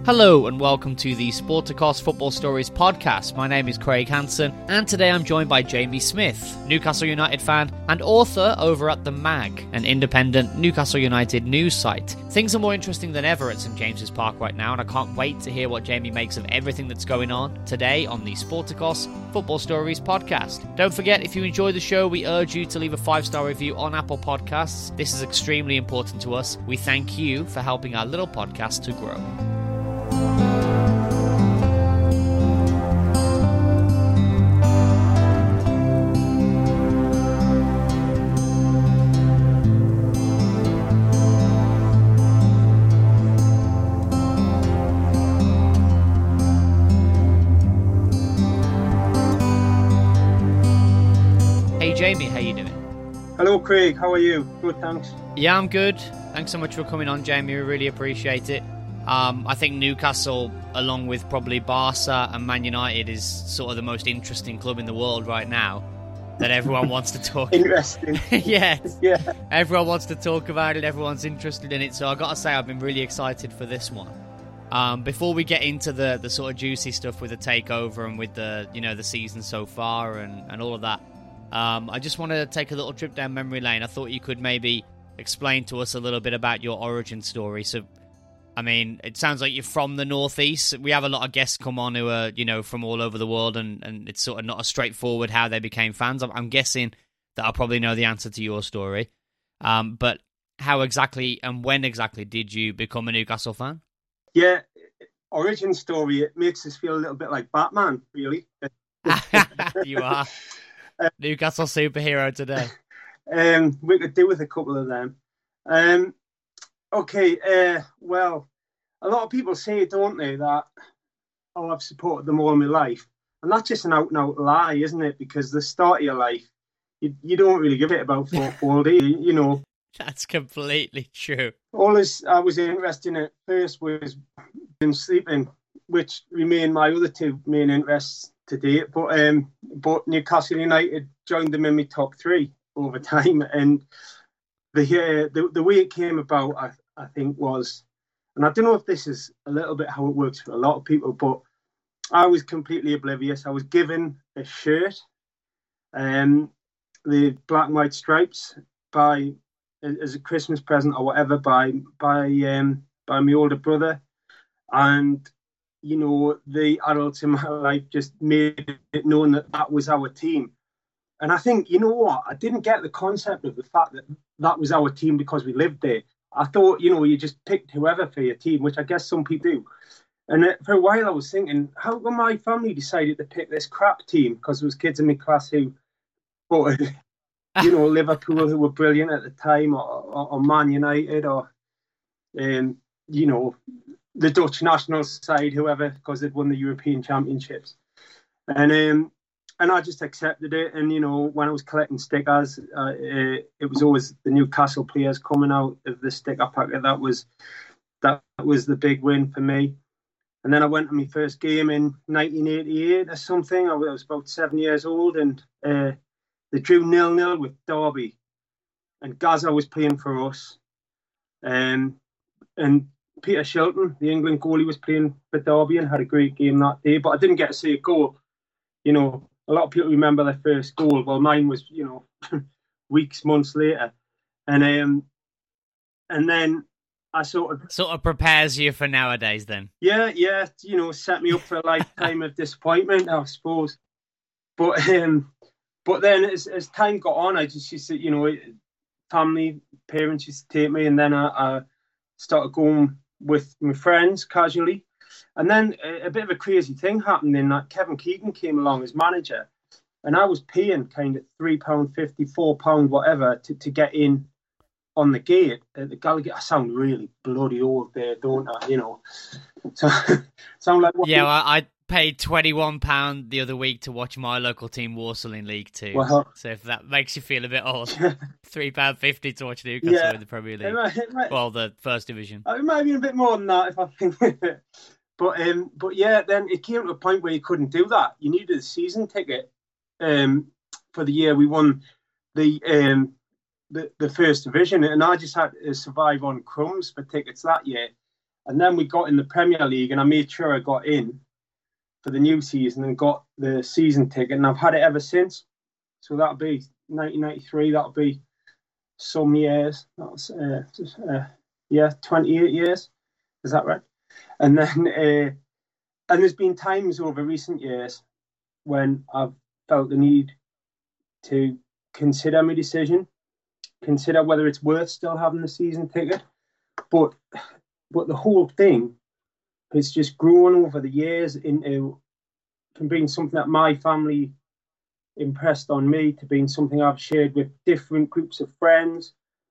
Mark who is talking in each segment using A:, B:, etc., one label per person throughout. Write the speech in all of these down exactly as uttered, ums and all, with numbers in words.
A: Hello and welcome to the Sporticos Football Stories podcast. My name is Craig Hansen and today I'm joined by Jamie Smith, Newcastle United fan and author over at The Mag, an independent Newcastle United news site. Things are more interesting than ever at St James's Park right now and I can't wait to hear what Jamie makes of everything that's going on today on the Sporticos Football Stories podcast. Don't forget, if you enjoy the show, we urge you to leave a five-star review on Apple Podcasts. This is extremely important to us. We thank you for helping our little podcast to grow. Hey Jamie, how you doing?
B: Hello Craig, how are you? Good, thanks.
A: Yeah, I'm good. Thanks so much for coming on, Jamie. We really appreciate it. Um, I think Newcastle, along with probably Barca and Man United, is sort of the most interesting club in the world right now that everyone wants to talk about.
B: Interesting.
A: Yes.
B: Yeah.
A: Everyone wants to talk about it. Everyone's interested in it. So I've got to say I've been really excited for this one. Um, before we get into the, the sort of juicy stuff with the takeover and with the, you know, the season so far and, and all of that, um, I just want to take a little trip down memory lane. I thought you could maybe explain to us a little bit about your origin story. So, I mean, it sounds like you're from the Northeast. We have a lot of guests come on who are, you know, from all over the world, and, and it's sort of not as straightforward how they became fans. I'm, I'm guessing that I'll probably know the answer to your story. Um, but how exactly and when exactly did you become a Newcastle fan?
B: Yeah, origin story, it makes us feel a little bit like Batman, really.
A: You are. Newcastle superhero today.
B: Um, we could do with a couple of them. Um, okay, uh, well, a lot of people say, don't they, that, oh, I've supported them all my life. And that's just an out-and-out lie, isn't it? Because the start of your life, you, you don't really give it about football, do you? You know.
A: That's completely true.
B: All this I was interested in at first was in sleeping, which remain my other two main interests to date. But um, but Newcastle United joined them in my top three over time, and the uh, the the way it came about, I I think was, and I don't know if this is a little bit how it works for a lot of people, but I was completely oblivious. I was given a shirt, um, the black and white stripes by as a Christmas present or whatever by by um by my older brother, and you know the adults in my life just made it known that that was our team. And I think, you know what, I didn't get the concept of the fact that that was our team because we lived there. I thought, you know, you just picked whoever for your team, which I guess some people do. And for a while I was thinking, how come my family decided to pick this crap team? Because there was kids in my class who thought, you know, Liverpool, who were brilliant at the time, or, or, or Man United, or, um, you know, the Dutch national side, whoever, because they'd won the European Championships. And um, and I just accepted it. And, you know, when I was collecting stickers, uh, it, it was always the Newcastle players coming out of the sticker packet. That was, that was the big win for me. And then I went to my first game in nineteen eighty-eight or something. I was about seven years old, and uh, they drew nil-nil with Derby, and Gaza was playing for us. Um, and Peter Shilton, the England goalie, was playing for Derby and had a great game that day. But I didn't get to see a goal. You know, a lot of people remember their first goal. Well, mine was, you know, weeks, months later. And um, and then I sort of...
A: Sort of prepares you for nowadays then.
B: Yeah, yeah, you know, set me up for a lifetime of disappointment, I suppose. But... um. But then as, as time got on, I just used to, you know, family, parents used to take me, and then I, I started going with my friends casually. And then a, a bit of a crazy thing happened in that Kevin Keegan came along as manager, and I was paying kind of three pounds fifty, four pounds, whatever, to, to get in on the gate at the Gallagher. I sound really bloody old there, don't I? You know, so sound like... What
A: yeah, well, I... paid twenty-one pounds the other week to watch my local team Walsall in League Two.
B: Well,
A: so if that makes you feel a bit old, three pounds fifty to watch Newcastle
B: yeah,
A: in the Premier League.
B: It might, it might,
A: well, the First Division.
B: It might have been a bit more than that if I think with it. But, um, but yeah, then it came to a point where you couldn't do that. You needed a season ticket um, for the year we won the, um, the the First Division. And I just had to survive on crumbs for tickets that year. And then we got in the Premier League, and I made sure I got in for the new season and got the season ticket, and I've had it ever since. So that'll be nineteen ninety-three. That'll be some years. That's uh, just, uh, yeah, twenty-eight years. Is that right? And then, uh, and there's been times over recent years when I've felt the need to consider my decision, consider whether it's worth still having the season ticket. But but the whole thing has just grown over the years into from being something that my family impressed on me to being something I've shared with different groups of friends.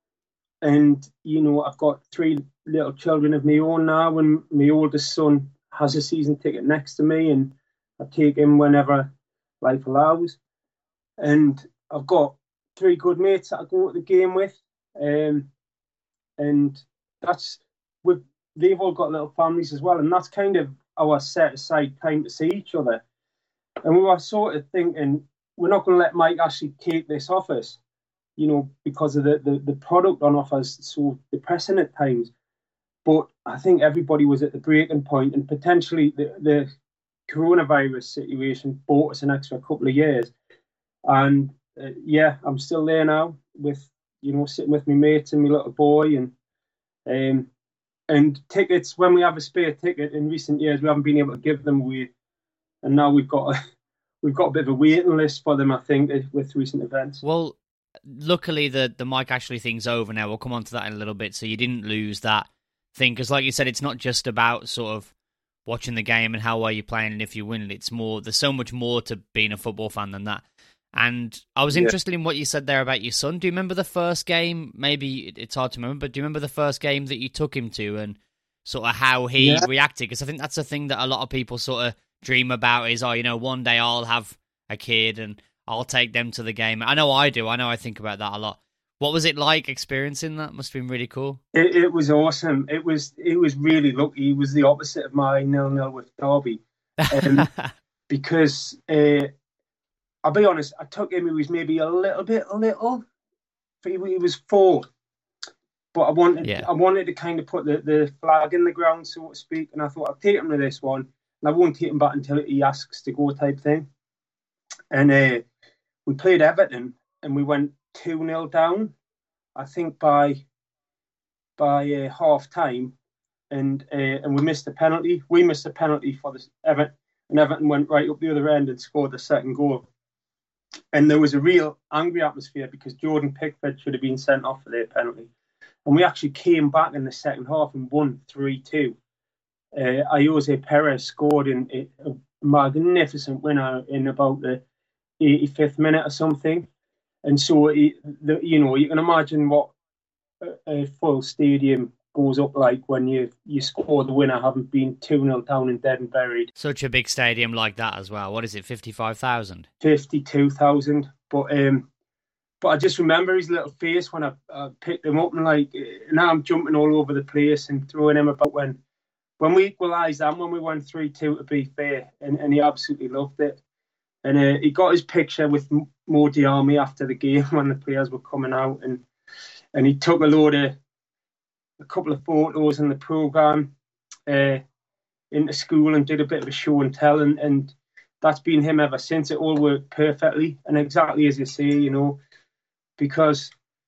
B: And, you know, I've got three little children of my own now, and my oldest son has a season ticket next to me, and I take him whenever life allows. And I've got three good mates that I go to the game with. Um, and that's, with they've all got little families as well. And that's kind of our set aside time to see each other. And we were sort of thinking, we're not going to let Mike actually take this off us, you know, because of the, the, the product on offer is so depressing at times. But I think everybody was at the breaking point, and potentially the, the coronavirus situation bought us an extra couple of years. And uh, yeah, I'm still there now with, you know, sitting with my mates and my little boy, and um, and tickets, when we have a spare ticket in recent years, we haven't been able to give them away. And now we've got a, we've got a bit of a waiting list for them, I think, with recent events.
A: Well, luckily the, the Mike Ashley thing's over now. We'll come on to that in a little bit. So you didn't lose that thing, because like you said, it's not just about sort of watching the game and how well you're playing and if you win. It's more, there's so much more to being a football fan than that. And I was interested yeah. in what you said there about your son. Do you remember the first game? Maybe it's hard to remember, but do you remember the first game that you took him to and sort of how he yeah. reacted? Because I think that's the thing that a lot of people sort of dream about is, oh, you know, one day I'll have a kid and I'll take them to the game. I know I do. I know I think about that a lot. What was it like experiencing that? Must have been really cool.
B: It, it was awesome. It was it was really lucky. It was the opposite of my nil-nil with Derby. Um, because... Uh, I'll be honest, I took him, he was maybe a little bit little. He, he was four. But I wanted yeah. I wanted to kind of put the, the flag in the ground, so to speak. And I thought, I'll take him to this one. And I won't take him back until he asks to go type thing. And uh, we played Everton and we went two nil down, I think, by by uh, half time. And uh, and we missed a penalty. We missed a penalty for the Everton. And Everton went right up the other end and scored the second goal. And there was a real angry atmosphere because Jordan Pickford should have been sent off for their penalty. And we actually came back in the second half and won three two. Uh, Ayoze Perez scored in a magnificent winner in about the eighty-fifth minute or something. And so, it, the, you know, you can imagine what a, a full stadium goes up like when you you score the winner, having been two nil down and dead and buried.
A: Such a big stadium like that as well. What is it, fifty-five thousand?
B: fifty-two thousand. But um, but I just remember his little face when I, I picked him up, and like now I'm jumping all over the place and throwing him about when when we equalised and when we won three two, to be fair, and, and he absolutely loved it. And uh, he got his picture with Mo Diarmi after the game when the players were coming out, and and he took a load of a couple of photos in the programme uh, into school and did a bit of a show and tell, and, and that's been him ever since. It all worked perfectly, and exactly as you say, you know, because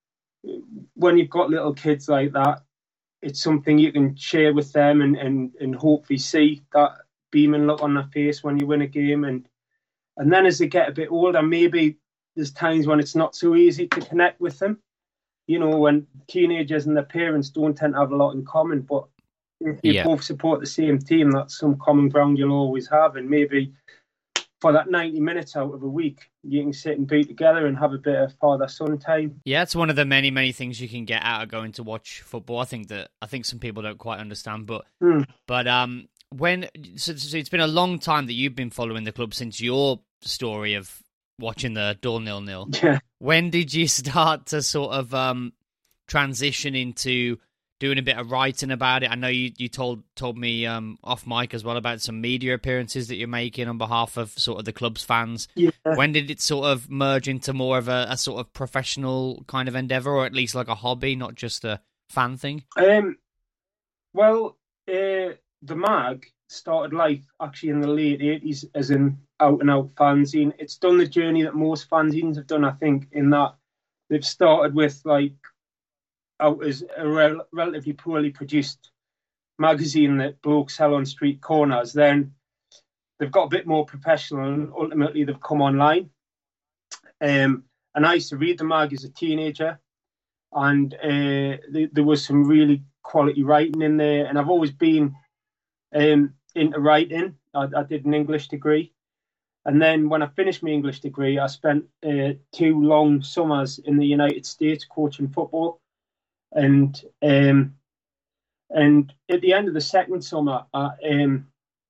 B: when you've got little kids like that, it's something you can share with them and, and, and hopefully see that beaming look on their face when you win a game. And and then as they get a bit older, maybe there's times when it's not so easy to connect with them. You know, when teenagers and their parents don't tend to have a lot in common, but if you yeah. both support the same team, that's some common ground you'll always have. And maybe for that ninety minutes out of a week, you can sit and be together and have a bit of father-son time.
A: Yeah, it's one of the many, many things you can get out of going to watch football. I think that I think some people don't quite understand, but mm. but um, when so, so it's been a long time that you've been following the club since your story of watching the Dol nil-nil.
B: Yeah.
A: When did you start to sort of um, transition into doing a bit of writing about it? I know you, you told told me um, off mic as well about some media appearances that you're making on behalf of sort of the club's fans.
B: Yeah.
A: When did it sort of merge into more of a, a sort of professional kind of endeavour, or at least like a hobby, not just a fan thing?
B: Um, well, uh, the mag started life actually in the late eighties as an out and out fanzine. It's done the journey that most fanzines have done, I think, in that they've started with like out as a rel- relatively poorly produced magazine that blokes sell on street corners. Then they've got a bit more professional, and ultimately they've come online. Um, and I used to read the mag as a teenager, and uh, th- there was some really quality writing in there. And I've always been um, into writing. I, I did an English degree, and then when I finished my English degree, I spent uh, two long summers in the United States coaching football. And um, and at the end of the second summer, I, um,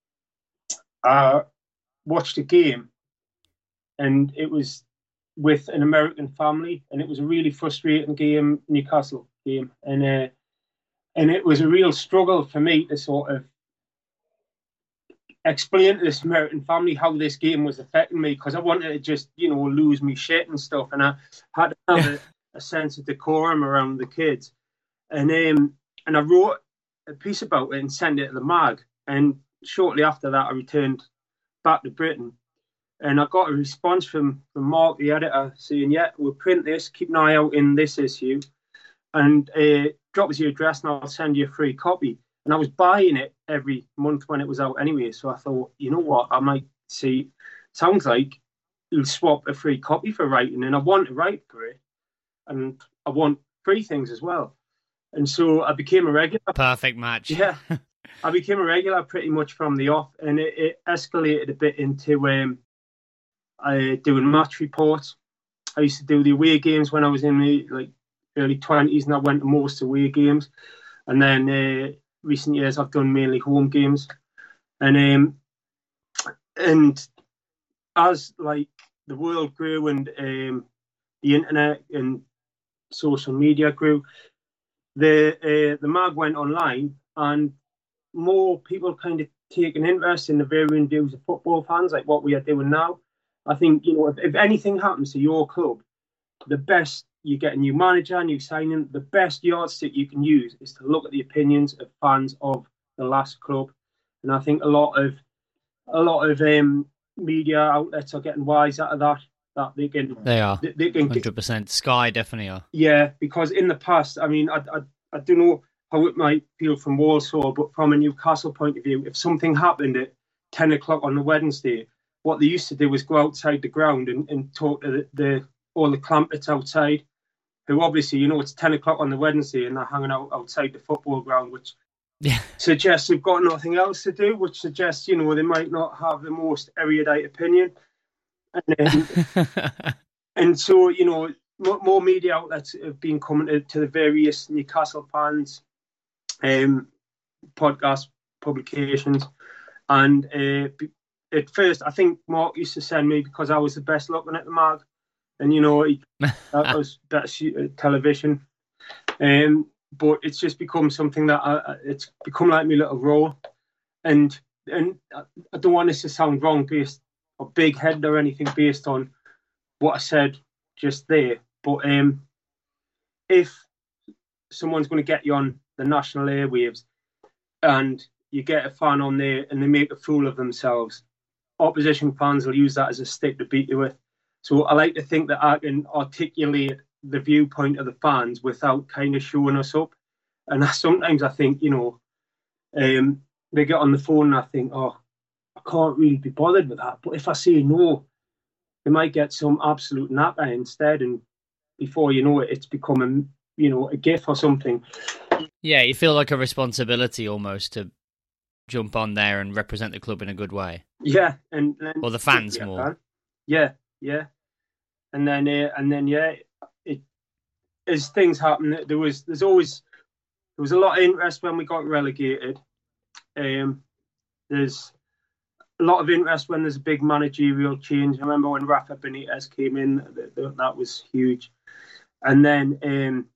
B: I watched a game, and it was with an American family, and it was a really frustrating game, Newcastle game, and uh, and it was a real struggle for me to sort of explain to this American family how this game was affecting me, because I wanted to just, you know, lose me shit and stuff, and I had to have a, a sense of decorum around the kids, and um, and I wrote a piece about it and sent it to the mag, and shortly after that I returned back to Britain, and I got a response from, from Mark, the editor, saying, yeah, we'll print this, keep an eye out in this issue, and uh, drop us your address and I'll send you a free copy. And I was buying it every month when it was out anyway, so I thought, you know what, I might see, sounds like you'll swap a free copy for writing, and I want to write for it, and I want free things as well. And so I became a regular.
A: Perfect match.
B: Yeah. I became a regular pretty much from the off, and it, it escalated a bit into um, uh, doing match reports. I used to do the away games when I was in the like early twenties, and I went to most away games. And then uh, recent years, I've done mainly home games. And um, and as like the world grew and um, the internet and social media grew, the uh, the mag went online, and more people kind of take an interest in the varying views of football fans, like what we are doing now. I think, you know, if, if anything happens to your club, the best, you get a new manager, new signing, the best yardstick you can use is to look at the opinions of fans of the last club. And I think a lot of a lot of um, media outlets are getting wise out of that. That they can,
A: they are
B: they, they can,
A: one hundred percent. Sky definitely are.
B: Yeah, because in the past, I mean, I, I, I don't know how it might feel from Walsall, but from a Newcastle point of view, if something happened at ten o'clock on the Wednesday, what they used to do was go outside the ground and, and talk to the, the all the clampets outside, who obviously, you know, it's ten o'clock on the Wednesday and they're hanging out outside the football ground, which
A: yeah.
B: suggests they've got nothing else to do, which suggests, you know, they might not have the most erudite opinion. And, um, and so, you know, more, more media outlets have been coming to, to the various Newcastle fans, um, podcast publications. And uh, at first, I think Mark used to send me because I was the best looking at the mag. And, you know, he, that was that's television. Um, but it's just become something that I, it's become like my little role. And and I don't want this to sound wrong based or big headed or anything based on what I said just there. But um, if someone's going to get you on the national airwaves and you get a fan on there and they make a fool of themselves, opposition fans will use that as a stick to beat you with. So I like to think that I can articulate the viewpoint of the fans without kind of showing us up. And I, sometimes I think, you know, um, they get on the phone and I think, oh, I can't really be bothered with that. But if I say no, they might get some absolute natter instead. And before you know it, it's become a, you know, a gif or something.
A: Yeah, you feel like a responsibility almost to jump on there and represent the club in a good way.
B: Yeah, and, and
A: or the fans
B: yeah,
A: more.
B: Yeah, yeah, and then uh, and then yeah, it as things happen, there was there's always there was a lot of interest when we got relegated. Um, there's a lot of interest when there's a big managerial change. I remember when Rafa Benitez came in, that, that was huge, and then um,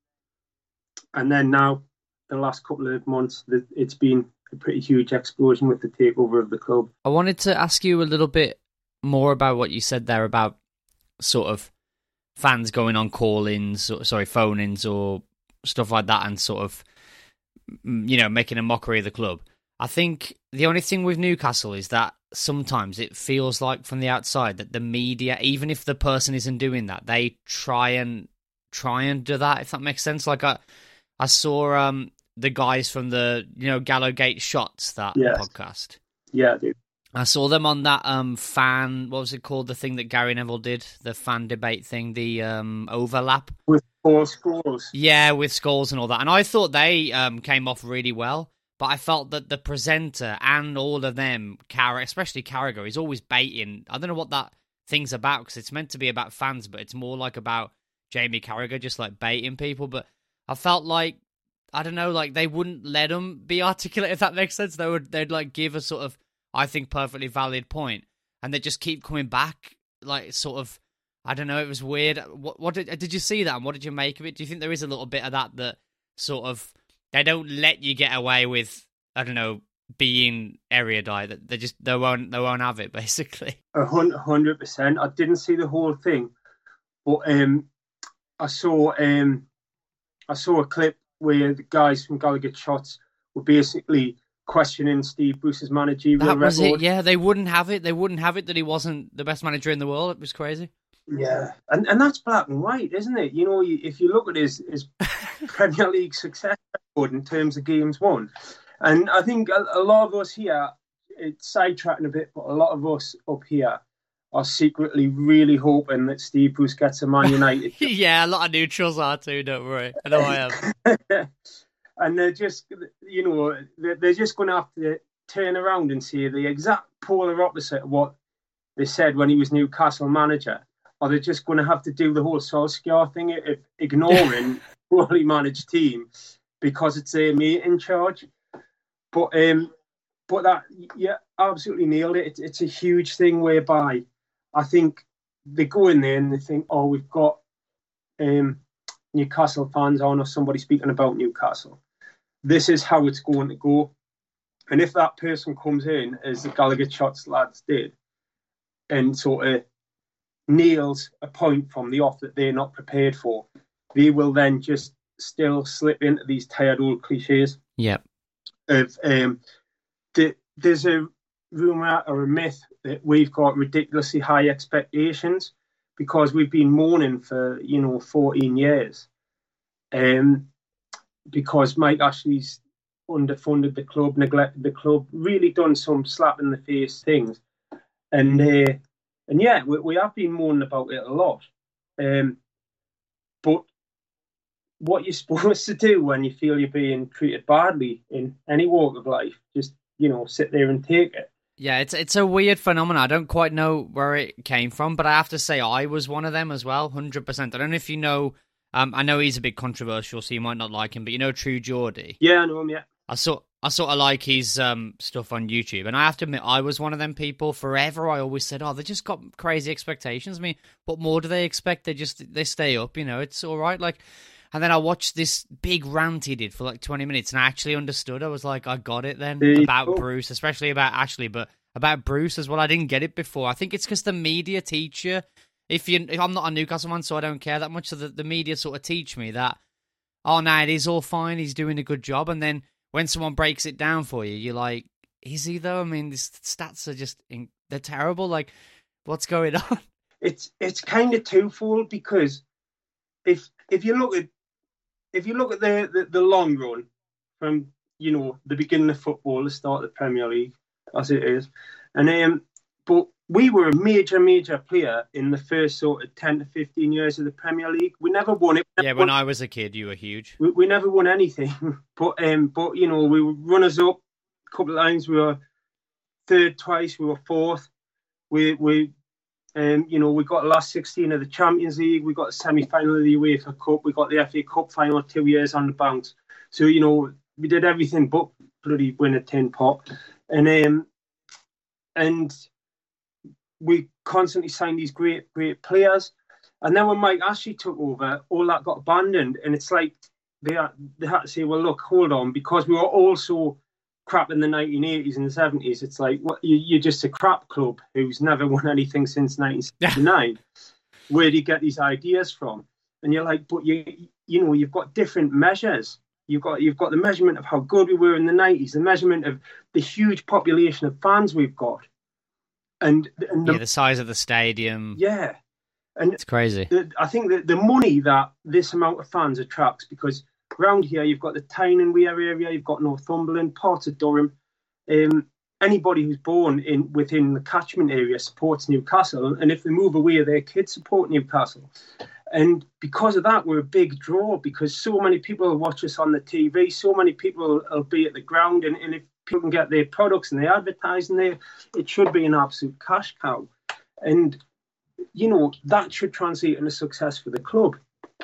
B: and then now the last couple of months, it's been a pretty huge explosion with the takeover of the club.
A: I wanted to ask you a little bit more about what you said there about sort of fans going on call-ins, or, sorry, phone-ins or stuff like that, and sort of you know, making a mockery of the club. I think the only thing with Newcastle is that sometimes it feels like from the outside that the media, even if the person isn't doing that, they try and try and do that, if that makes sense. Like I, I saw um, the guys from the, you know, Gallowgate Shots, that yes. podcast.
B: Yeah, dude.
A: I saw them on that um, fan, what was it called, the thing that Gary Neville did, the fan debate thing, the um, overlap.
B: With four Scholes.
A: Yeah, with Scholes and all that. And I thought they um, came off really well, but I felt that the presenter and all of them, Car- especially Carragher, is always baiting. I don't know what that thing's about, because it's meant to be about fans, but it's more like about Jamie Carragher just like baiting people. But I felt like, I don't know, like they wouldn't let them be articulate, if that makes sense. They would, they'd like give a sort of, I think, perfectly valid point, and they just keep coming back, like sort of, I don't know, it was weird. What, what did, did you see that, and what did you make of it? Do you think there is a little bit of that, that sort of, they don't let you get away with, I don't know, being erudite, that they just, they won't, they won't have it, basically?
B: A hundred percent. I didn't see the whole thing, but um, I saw, um, I saw a clip where the guys from Gallowgate Shots were basically questioning Steve Bruce's managerial
A: That was
B: record.
A: it, yeah. They wouldn't have it. They wouldn't have it that he wasn't the best manager in the world. It was crazy.
B: Yeah, and and that's black and white, isn't it? You know, if you look at his, his Premier League success record in terms of games won, and I think a, a lot of us here, it's sidetracking a bit, but a lot of us up here are secretly really hoping that Steve Bruce gets a Man United.
A: Yeah, a lot of neutrals are too, don't worry. I know I am.
B: And they're just, you know, they're just going to have to turn around and say the exact polar opposite of what they said when he was Newcastle manager. Or they're just going to have to do the whole Solskjaer thing of ignoring poorly managed team because it's a mate in charge. But um, but that, yeah, absolutely nailed it. It's, it's a huge thing whereby I think they go in there and they think, oh, we've got um, Newcastle fans on or somebody speaking about Newcastle. This is how it's going to go. And if that person comes in, as the Gallowgate Shots lads did, and sort of nails a point from the off that they're not prepared for, they will then just still slip into these tired old cliches.
A: Yeah.
B: Of um, the, there's a rumour or a myth that we've got ridiculously high expectations because we've been mourning for, you know, fourteen years. Um, because Mike Ashley's underfunded the club, neglected the club, really done some slap in the face things. And uh, and yeah, we, we have been moaning about it a lot. Um, but what you're supposed to do when you feel you're being treated badly in any walk of life, just, you know, sit there and take it.
A: Yeah, it's it's a weird phenomenon. I don't quite know where it came from, but I have to say I was one of them as well, one hundred percent. I don't know if you know, um, I know he's a bit controversial, so you might not like him, but you know True Geordie?
B: Yeah, I know him, yeah.
A: I sort, I sort of like his um, stuff on YouTube, and I have to admit, I was one of them people. Forever, I always said, oh, they just got crazy expectations. I mean, what more do they expect? They just, they stay up, you know, it's all right. Like, and then I watched this big rant he did for like twenty minutes, and I actually understood. I was like, I got it then, about cool. Bruce, especially about Ashley, but about Bruce as well. I didn't get it before. I think it's because the media teach you. If you, if I'm not a Newcastle man, so I don't care that much. So the, the media sort of teach me that, oh, no, it is all fine. He's doing a good job. And then when someone breaks it down for you, you're like, is he though? I mean, these stats are just, they're terrible. Like, what's going on?
B: It's it's kind of twofold because if if you look at if you look at the, the, the long run from, you know, the beginning of football, the start of the Premier League, as it is, and um, but we were a major, major player in the first sort of ten to fifteen years of the Premier League. We never won it.
A: Yeah, when won, I was a kid, you were huge.
B: We, we never won anything, but um, but you know, we were runners up a couple of times. We were third twice. We were fourth. We we um, you know, we got the last sixteen of the Champions League. We got the semi final of the UEFA Cup. We got the F A Cup final two years on the bounce. So you know, we did everything but bloody win a tin pot, and um, and. we constantly signed these great, great players. And then when Mike Ashley took over, all that got abandoned. And it's like they had, they had to say, well, look, hold on, because we were also crap in the nineteen eighties and the seventies. It's like, what, you, you're just a crap club who's never won anything since nineteen seventy-nine. Where do you get these ideas from? And you're like, but you, you know, you've got different measures. You've got you've got the measurement of how good we were in the nineties, the measurement of the huge population of fans we've got, and, and the,
A: yeah, the size of the stadium.
B: Yeah, and
A: it's crazy.
B: The, I think that the money that this amount of fans attracts, because around here you've got the Tyne and Wear area, you've got Northumberland, parts of Durham. Um, anybody who's born in within the catchment area supports Newcastle, and if they move away, their kids support Newcastle. And because of that, we're a big draw, because so many people will watch us on the T V, so many people will be at the ground, and, and if people can get their products and they advertise in there, it should be an absolute cash cow. And, you know, that should translate into success for the club.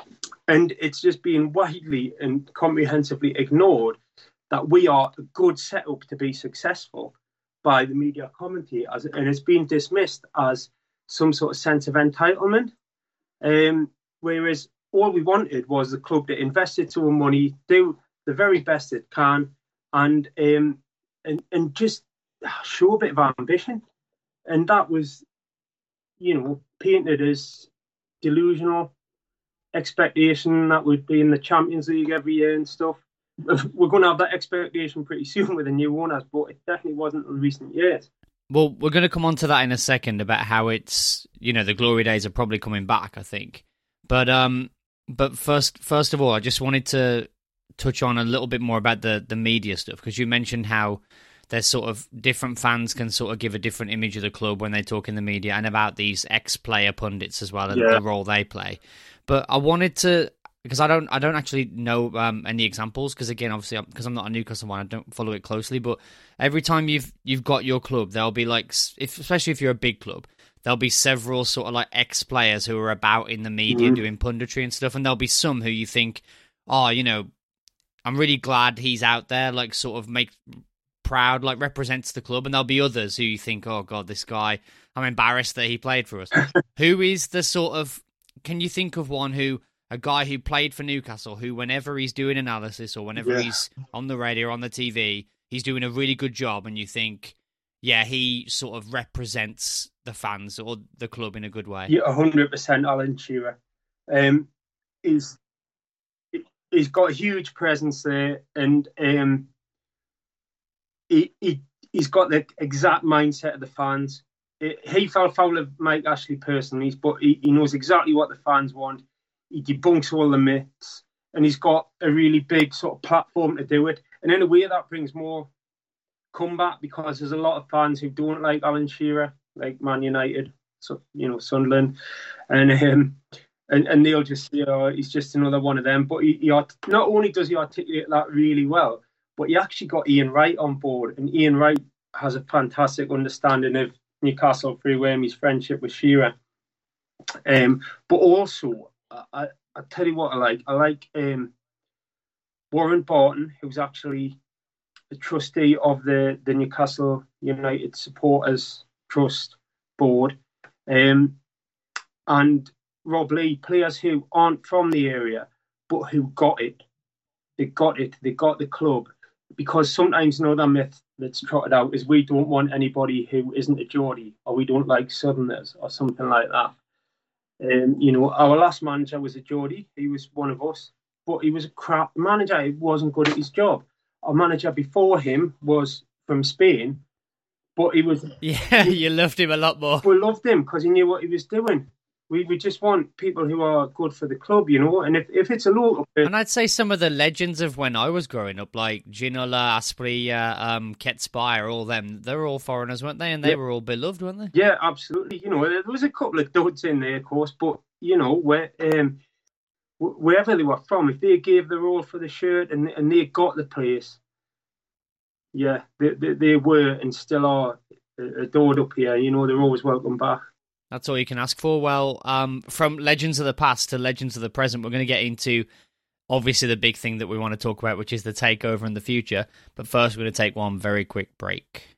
B: And it's just being widely and comprehensively ignored that we are a good setup to be successful by the media commentators, and it's been dismissed as some sort of sense of entitlement. Um, whereas all we wanted was the club to invest its own money, do the very best it can, and um, and and just show a bit of ambition. And that was, you know, painted as delusional expectation that would be in the Champions League every year and stuff. We're going to have that expectation pretty soon with the new owners, but it definitely wasn't in recent years.
A: Well, we're going to come on to that in a second about how it's, you know, the glory days are probably coming back, I think. But um, but first, first of all, I just wanted to touch on a little bit more about the the media stuff, because you mentioned how there's sort of different fans can sort of give a different image of the club when they talk in the media, and about these ex-player pundits as well and yeah. the role they play. But I wanted to, because I don't, I don't actually know um, any examples. Because again, obviously, because I'm not a Newcastle one, I don't follow it closely. But every time you've you've got your club, there'll be like, if, especially if you're a big club, there'll be several sort of like ex-players who are about in the media mm-hmm. doing punditry and stuff, and there'll be some who you think, oh, you know, I'm really glad he's out there, like sort of make proud, like represents the club, and there'll be others who you think, oh god, this guy, I'm embarrassed that he played for us. Who is the sort of, can you think of one who, a guy who played for Newcastle, who whenever he's doing analysis or whenever yeah. he's on the radio or on the T V, he's doing a really good job, and you think, yeah, he sort of represents the fans or the club in a good way?
B: Yeah, one hundred percent Alan Shearer. Um, he's, he's got a huge presence there, and um, he, he, he's got the exact mindset of the fans. He fell foul of Mike Ashley personally, but he, he knows exactly what the fans want. He debunks all the myths, and he's got a really big sort of platform to do it. And in a way, that brings more comeback, because there's a lot of fans who don't like Alan Shearer, like Man United, so you know, Sunderland, and um, and and they'll just say, oh, he's just another one of them. But he, he not only does he articulate that really well, but he actually got Ian Wright on board, and Ian Wright has a fantastic understanding of Newcastle through um, his friendship with Shearer. Um, but also, I, I tell you what I like. I like um, Warren Barton, who's actually the trustee of the, the Newcastle United Supporters Trust Board, um, and Rob Lee, players who aren't from the area, but who got it. They got it. They got the club. Because sometimes another myth that's trotted out is we don't want anybody who isn't a Geordie, or we don't like Southerners, or something like that. Um, you know, our last manager was a Geordie. He was one of us, but he was a crap manager. He wasn't good at his job. Our manager before him was from Spain, but he was...
A: Yeah, you loved him a lot more.
B: We loved him because he knew what he was doing. We we just want people who are good for the club, you know, and if, if it's a local...
A: And I'd say some of the legends of when I was growing up, like Ginola, Asprilla, um, Ket Spire, all them, they were all foreigners, weren't they? And they yeah. were all beloved, weren't they?
B: Yeah, absolutely. You know, there was a couple of duds in there, of course, but, you know, where, um, wherever they were from, if they gave the role for the shirt and, and they got the place, yeah, they, they, they were and still are adored up here. You know, they're always welcome back.
A: That's all you can ask for. Well, um, from legends of the past to legends of the present, we're going to get into, obviously, the big thing that we want to talk about, which is the takeover in the future. But first, we're going to take one very quick break.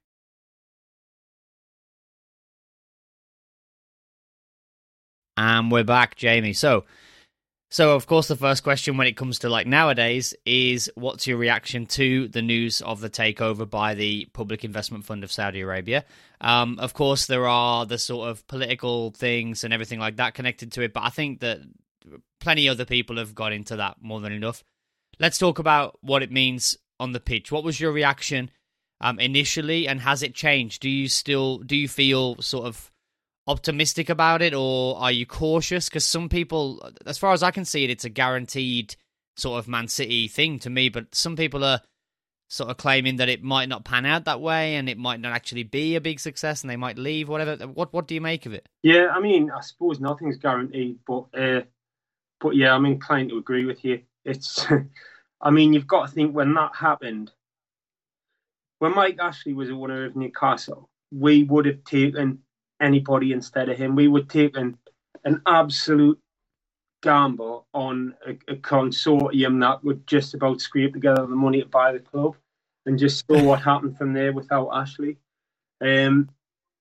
A: And we're back, Jamie. So, so of course, the first question when it comes to like nowadays is, what's your reaction to the news of the takeover by the Public Investment Fund of Saudi Arabia? Um, of course, there are the sort of political things and everything like that connected to it, but I think that plenty of other people have got into that more than enough. let's talk about what it means on the pitch. What was your reaction um, initially, and has it changed? Do you still do you feel sort of optimistic about it, or are you cautious? Because some people, as far as I can see it, it's a guaranteed sort of Man City thing to me, but some people are sort of claiming that it might not pan out that way and it might not actually be a big success and they might leave, whatever. What what do you make of it?
B: Yeah, I mean, I suppose nothing's guaranteed, but uh, but yeah, I'm inclined to agree with you. It's, I mean, you've got to think when that happened, when Mike Ashley was the owner of Newcastle, we would have taken anybody instead of him. We would have taken an absolute gamble on a, a consortium that would just about scrape together the money to buy the club, and just saw what happened from there without Ashley. Um,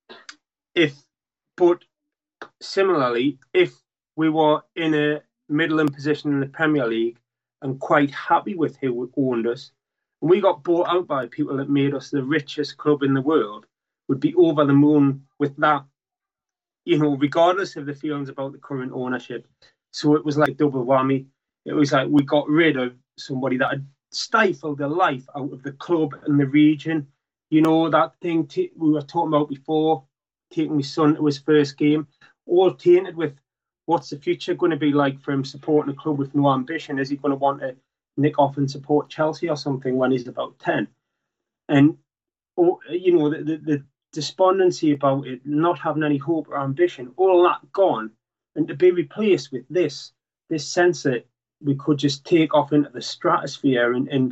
B: if, but similarly, if we were in a middling position in the Premier League and quite happy with who owned us, and we got bought out by people that made us the richest club in the world, would be over the moon with that, you know, regardless of the feelings about the current ownership. So it was like double whammy. It was like we got rid of somebody that had stifled the life out of the club and the region. You know, that thing t- we were talking about before, taking my son to his first game, all tainted with what's the future going to be like for him supporting a club with no ambition? Is he going to want to nick off and support Chelsea or something when he's about ten? And, oh, you know, the, the, the despondency about it, not having any hope or ambition, all that gone. And to be replaced with this, this sense that we could just take off into the stratosphere and, and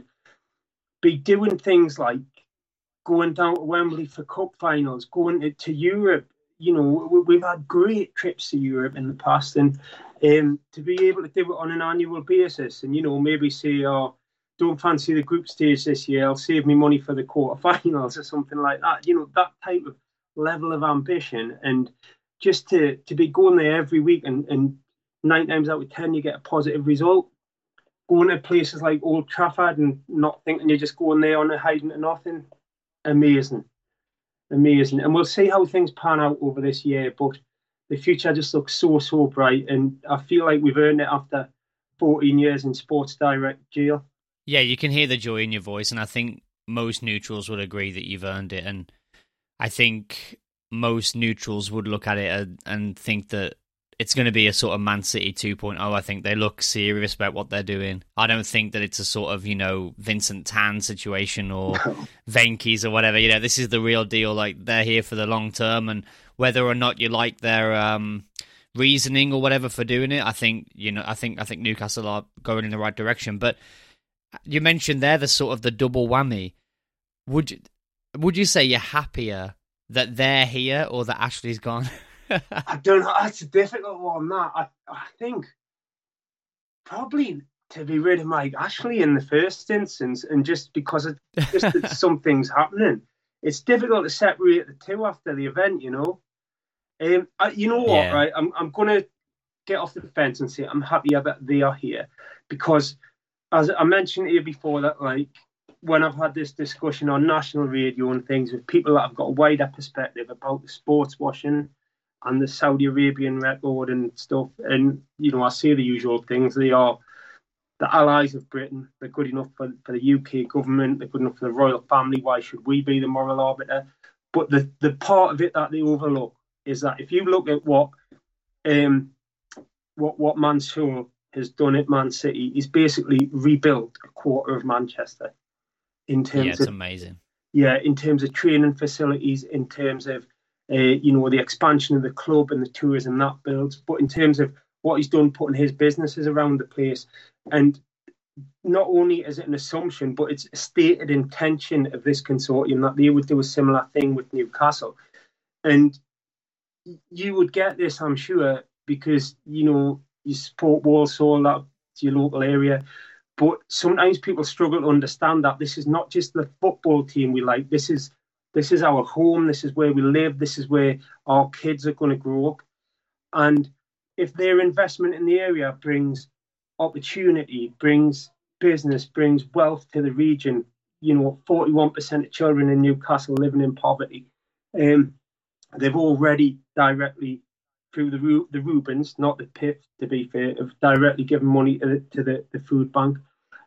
B: be doing things like going down to Wembley for cup finals, going to, to Europe. You know, we, we've had great trips to Europe in the past, and um, to be able to do it on an annual basis, and, you know, maybe say, oh, don't fancy the group stage this year, I'll save me money for the quarterfinals or something like that. You know, that type of level of ambition, and just to, to be going there every week and, and nine times out of ten you get a positive result. Going to places like Old Trafford and not thinking you're just going there on a hiding to nothing. Amazing. Amazing. And we'll see how things pan out over this year, but the future just looks so, so bright, and I feel like we've earned it after fourteen years in Sports Direct jail.
A: Yeah, you can hear the joy in your voice, and I think most neutrals would agree that you've earned it, and I think most neutrals would look at it and, and think that it's going to be a sort of Man City two point oh. I think they look serious about what they're doing. I don't think that it's a sort of, you know, Vincent Tan situation or Venky's or whatever. You know, this is the real deal. Like, they're here for the long term, and whether or not you like their um, reasoning or whatever for doing it, I think, you know, I think I think Newcastle are going in the right direction. But you mentioned there the sort of the double whammy. Would you would you say you're happier that they're here or that Ashley's gone?
B: I don't know. That's a difficult one. That I, I think probably to be rid of Mike Ashley in the first instance, and just because of just that something's happening, it's difficult to separate the two after the event. You know, um, I, you know what? Yeah. Right, I'm I'm gonna get off the fence and say I'm happier that they are here, because as I mentioned to you before, that like when I've had this discussion on national radio and things with people that have got a wider perspective about the sports washing and the Saudi Arabian record and stuff, and, you know, I say the usual things. They are the allies of Britain. They're good enough for, for the U K government. They're good enough for the royal family. Why should we be the moral arbiter? But the, the part of it that they overlook is that if you look at what um what what Mansour has done at Man City, he's basically rebuilt a quarter of Manchester in terms
A: yeah, it's
B: of
A: amazing.
B: Yeah, in terms of training facilities, in terms of Uh, you know, the expansion of the club and the tourism that builds, but in terms of what he's done putting his businesses around the place. And not only is it an assumption, but it's a stated intention of this consortium that they would do a similar thing with Newcastle. And you would get this, I'm sure, because, you know, you support Walsall, that's your local area. But sometimes people struggle to understand that this is not just the football team we like. This is This is our home. This is where we live. This is where our kids are going to grow up. And if their investment in the area brings opportunity, brings business, brings wealth to the region, you know, forty-one percent of children in Newcastle living in poverty, um, they've already directly, through the Ru- the Rubens, not the P I F, to be fair, have directly given money to the, to the, the food bank.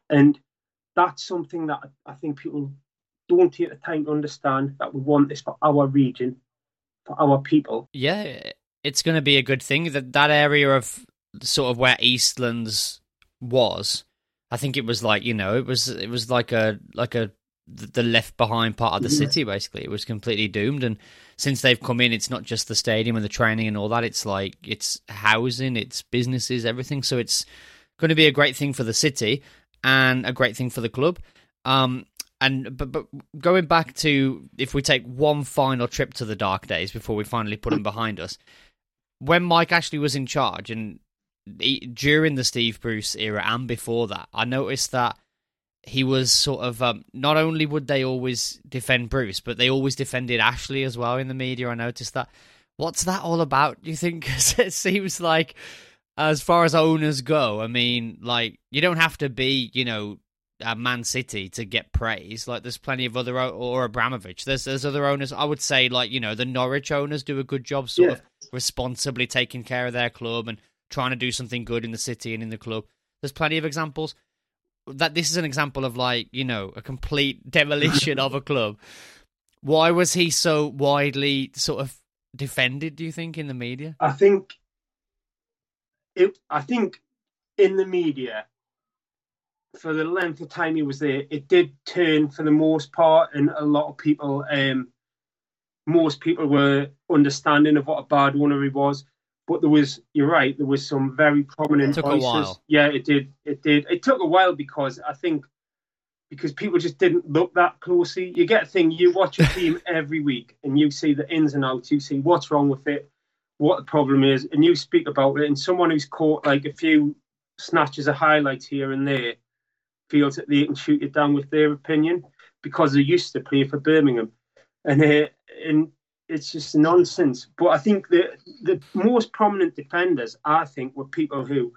B: And that's something that I think people don't take the time to understand, that we want this for our region, for our people.
A: Yeah, it's going to be a good thing. That that area of sort of where Eastlands was, I think it was like, you know, it was it was like a like a the left behind part of the
B: Yeah.
A: city. Basically, it was completely doomed. And since they've come in, it's not just the stadium and the training and all that. It's like it's housing, it's businesses, everything. So it's going to be a great thing for the city and a great thing for the club. Um, and but but going back to, if we take one final trip to the dark days before we finally put them behind us, when Mike Ashley was in charge and he, during the Steve Bruce era and before that, I noticed that he was sort of um, not only would they always defend Bruce, but they always defended Ashley as well in the media. I noticed that. What's that all about, do you think? 'Cause it seems like, as far as owners go, I mean, like, you don't have to be, you know, a Man City to get praise. Like, there's plenty of other, or Abramovich. There's there's other owners. I would say, like, you know, the Norwich owners do a good job, sort
B: Yeah.
A: of responsibly taking care of their club and trying to do something good in the city and in the club. There's plenty of examples. That this is an example of, like, you know, a complete demolition of a club. Why was he so widely sort of defended, do you think, in the media?
B: I think it. I think in the media, for the length of time he was there, it did turn for the most part, and a lot of people, um, most people were understanding of what a bad owner he was. But there was, you're right, there was some very prominent
A: It took
B: voices.
A: a while.
B: Yeah, it did. It did. It took a while because I think because people just didn't look that closely. You get a thing, you watch a team every week and you see the ins and outs, you see what's wrong with it, what the problem is, and you speak about it. And someone who's caught like a few snatches of highlights here and there feels that they can shoot you down with their opinion because they used to play for Birmingham. And, uh, and it's just nonsense. But I think the the most prominent defenders, I think, were people who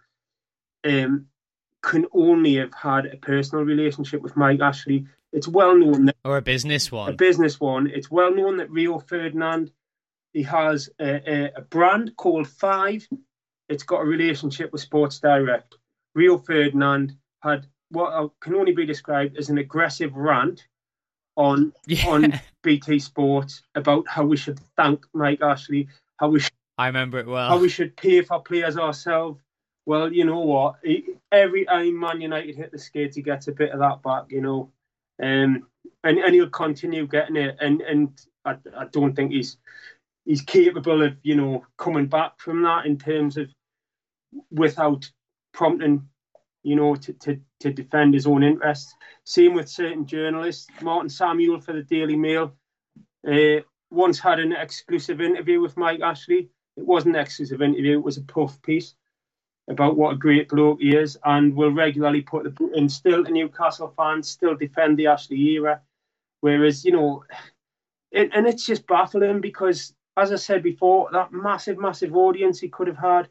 B: um, can only have had a personal relationship with Mike Ashley. It's well known that
A: Or a business one.
B: a business one. It's well known that Rio Ferdinand, he has a, a, a brand called Five. It's got a relationship with Sports Direct. Rio Ferdinand had what can only be described as an aggressive rant on
A: Yeah.
B: on B T Sports about how we should thank Mike Ashley, how we should,
A: I remember it well.
B: how we should pay for players ourselves. Well, you know what? Every time Man United hit the skids, he gets a bit of that back, you know, um, and and he'll continue getting it. And and I, I don't think he's he's capable of, you know, coming back from that in terms of without prompting, you know, to, to, to defend his own interests. Same with certain journalists. Martin Samuel for the Daily Mail uh, once had an exclusive interview with Mike Ashley. It wasn't an exclusive interview, it was a puff piece about what a great bloke he is, and will regularly put the boot in. Still, the Newcastle fans still defend the Ashley era. Whereas, you know, it, and it's just baffling because, as I said before, that massive, massive audience he could have had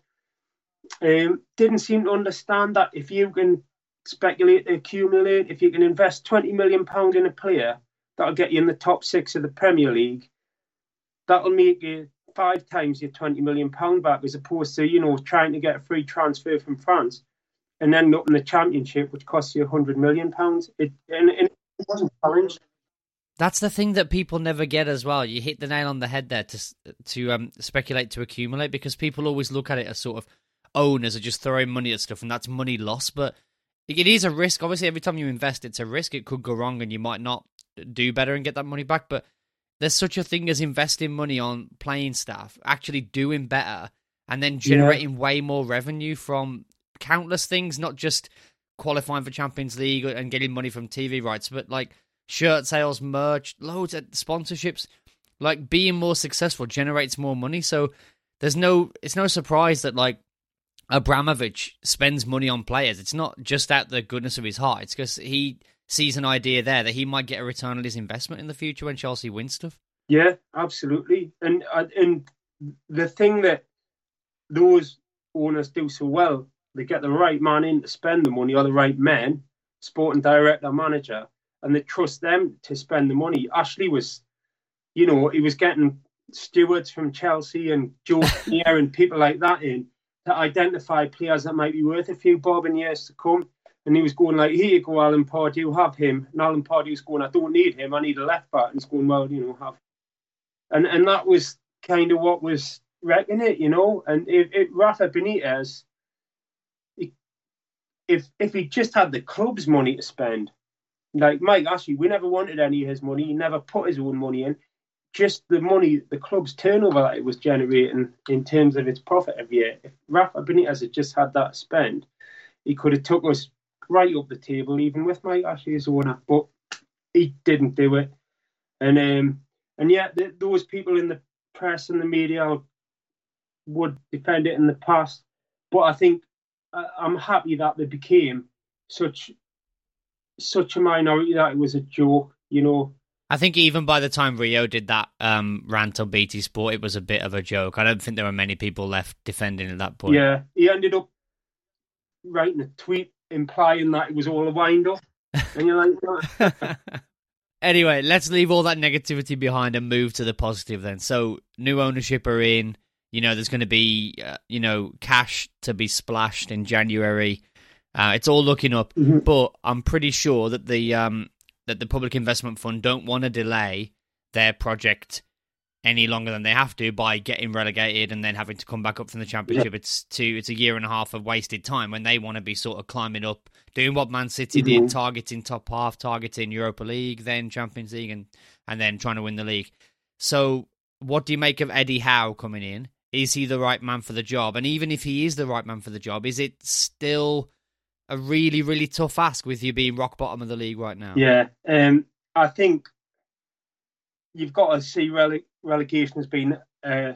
B: um, didn't seem to understand that if you can speculate, accumulate, if you can invest twenty million pounds in a player, that'll get you in the top six of the Premier League. That'll make you five times your twenty million pounds back, as opposed to, you know, trying to get a free transfer from France and end up in the Championship, which costs you one hundred million pounds. It, and, and it wasn't challenged.
A: That's the thing that people never get as well. You hit the nail on the head there to to um, speculate to accumulate, because people always look at it as sort of owners are just throwing money at stuff, and that's money lost. But it is a risk. Obviously, every time you invest, it's a risk. It could go wrong, and you might not do better and get that money back. But there's such a thing as investing money on playing staff, actually doing better, and then generating yeah. way more revenue from countless things, not just qualifying for Champions League and getting money from T V rights, but like shirt sales, merch, loads of sponsorships. Like, being more successful generates more money. So there's no, it's no surprise that like Abramovich spends money on players. It's not just out the goodness of his heart. It's because he sees an idea there that he might get a return on his investment in the future when Chelsea wins stuff.
B: Yeah, absolutely. And and the thing that those owners do so well, they get the right man in to spend the money, or the right men, sporting director, manager, and they trust them to spend the money. Ashley was, you know, he was getting stewards from Chelsea and Joe Kinnear and people like that in to identify players that might be worth a few bob in years to come. And he was going like, here you go, Alan Pardew, have him. And Alan Pardew's going, I don't need him, I need a left back. And he's going, well, you know, have. And and that was kind of what was wrecking it, you know. And if, if Rafa Benitez, if if he just had the club's money to spend, like Mike Ashley, we never wanted any of his money. He never put his own money in. Just the money, the club's turnover that it was generating in terms of its profit every year. If Rafa Benitez had just had that spend, he could have took us right up the table, even with Mike Ashley as owner. But he didn't do it. And um, and yet the, those people in the press and the media would defend it in the past. But I think uh, I'm happy that they became such such a minority that it was a joke, you know.
A: I think even by the time Rio did that um, rant on B T Sport, it was a bit of a joke. I don't think there were many people left defending at that point.
B: Yeah, he ended up writing a tweet implying that it was all a wind-up. And you're like...
A: Anyway, let's leave all that negativity behind and move to the positive then. So, new ownership are in. You know, there's going to be, uh, you know, cash to be splashed in January. Uh, it's all looking up. Mm-hmm. But I'm pretty sure that the... Um, that the Public Investment Fund don't want to delay their project any longer than they have to by getting relegated and then having to come back up from the Championship. Yeah. It's two, it's a year and a half of wasted time when they want to be sort of climbing up, doing what Man City mm-hmm. did, targeting top half, targeting Europa League, then Champions League, and, and then trying to win the league. So what do you make of Eddie Howe coming in? Is he the right man for the job? And even if he is the right man for the job, is it still... a really, really tough ask with you being rock bottom of the league right now?
B: Yeah, um, I think you've got to see rele- relegation has been a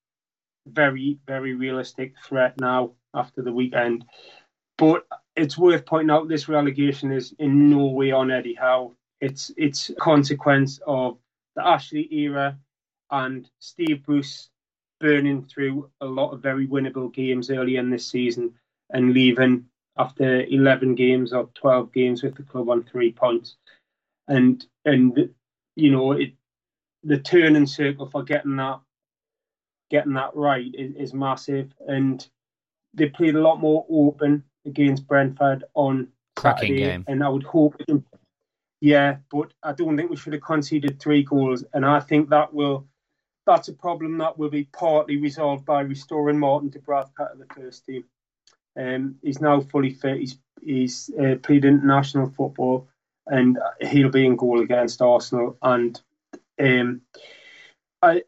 B: very, very realistic threat now after the weekend. But it's worth pointing out this relegation is in no way on Eddie Howe. It's it's a consequence of the Ashley era and Steve Bruce burning through a lot of very winnable games early in this season and leaving after eleven games or twelve games with the club on three points. And, and you know, it, the turning circle for getting that getting that right is, is massive. And they played a lot more open against Brentford on
A: Cracking
B: Saturday.
A: Game.
B: And I would hope... Yeah, but I don't think we should have conceded three goals. And I think that will... That's a problem that will be partly resolved by restoring Martin de Braafkat at the first team. Um, he's now fully fit. He's he's uh, played international football, and he'll be in goal against Arsenal. And um, I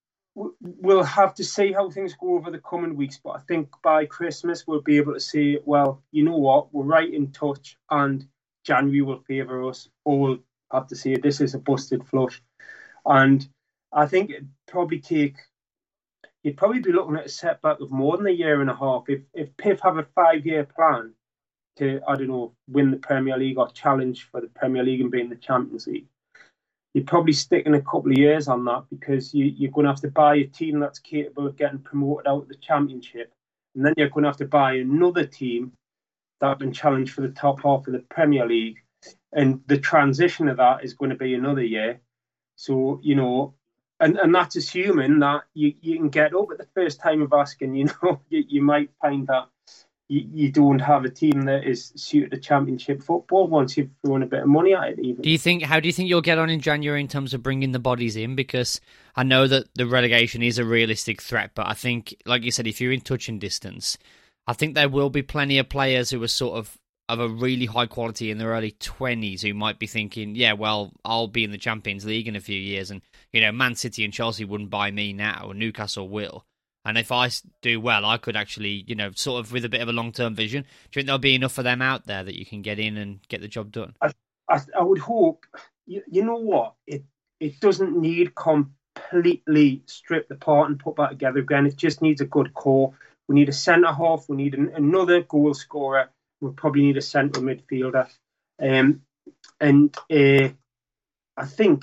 B: we'll have to see how things go over the coming weeks. But I think by Christmas we'll be able to say, well, you know what, we're right in touch, and January will favour us. Or we'll have to say this is a busted flush. And I think it'd probably take. You'd probably be looking at a setback of more than a year and a half. If if P I F have a five-year plan to, I don't know, win the Premier League or challenge for the Premier League and be in the Champions League, you'd probably stick in a couple of years on that because you, you're going to have to buy a team that's capable of getting promoted out of the Championship. And then you're going to have to buy another team that can challenge for the top half of the Premier League. And the transition of that is going to be another year. So, you know... And and that's assuming that you, you can get up at the first time of asking, you know, you, you might find that you, you don't have a team that is suited to Championship football once you've thrown a bit of money at it even.
A: Do you think, how do you think you'll get on in January in terms of bringing the bodies in? Because I know that the relegation is a realistic threat, but I think, like you said, if you're in touching distance, I think there will be plenty of players who are sort of of a really high quality in their early twenties who might be thinking, yeah, well, I'll be in the Champions League in a few years. And, you know, Man City and Chelsea wouldn't buy me now, and Newcastle will. And if I do well, I could actually, you know, sort of with a bit of a long-term vision, do you think there'll be enough of them out there that you can get in and get the job done?
B: I, I, I would hope. You, you know what? It it doesn't need completely stripped apart and put back together again. It just needs a good core. We need a centre-half. We need an, another goal scorer. We'll probably need a central midfielder. Um, and uh, I think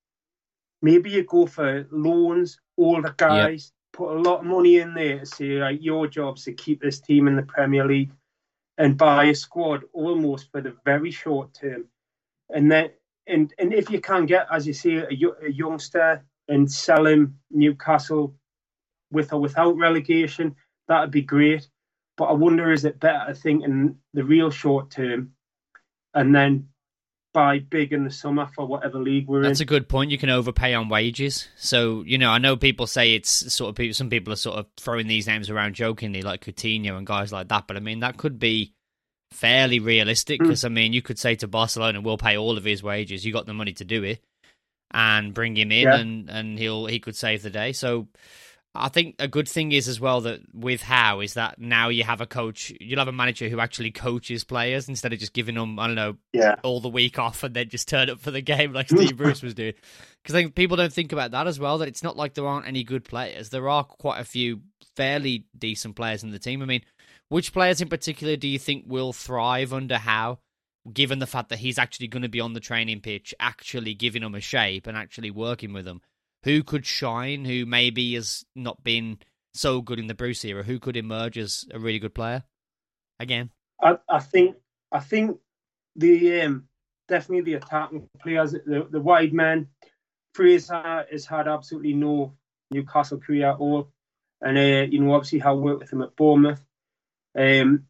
B: maybe you go for loans, older guys, yep. Put a lot of money in there to say, like, your job's to keep this team in the Premier League and buy a squad almost for the very short term. And then, and, and if you can get, as you say, a, a youngster and sell him Newcastle with or without relegation, that would be great. But I wonder, is it better to think in the real short term and then buy big in the summer for whatever league we're
A: That's
B: in?
A: That's a good point. You can overpay on wages. So, you know, I know people say it's sort of people, some people are sort of throwing these names around jokingly, like Coutinho and guys like that. But I mean, that could be fairly realistic because, mm. I mean, you could say to Barcelona, we'll pay all of his wages. You got the money to do it and bring him in, yeah. and, and he'll he could save the day. So I think a good thing is as well that with Howe is that now you have a coach, you'll have a manager who actually coaches players instead of just giving them, I don't know,
B: yeah.
A: all the week off and then just turn up for the game like Steve Bruce was doing. Because I think people don't think about that as well, that it's not like there aren't any good players. There are quite a few fairly decent players in the team. I mean, which players in particular do you think will thrive under Howe, given the fact that he's actually going to be on the training pitch, actually giving them a shape and actually working with them? Who could shine, who maybe has not been so good in the Bruce era? Who could emerge as a really good player again?
B: I, I think I think the um, definitely the attacking players, the, the wide men. Fraser has had absolutely no Newcastle career at all. And, uh, you know, obviously how I worked with him at Bournemouth. Um,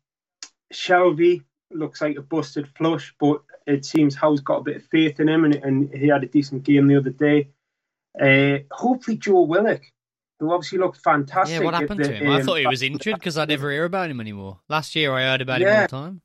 B: Shelby looks like a busted flush, but it seems Howe's got a bit of faith in him, and, and he had a decent game the other day. Uh, hopefully Joe Willock, who obviously looked fantastic.
A: Yeah, what happened
B: the,
A: to him?
B: Um,
A: I thought he was injured because I never hear about him anymore. Last year I heard about
B: yeah,
A: him all the time.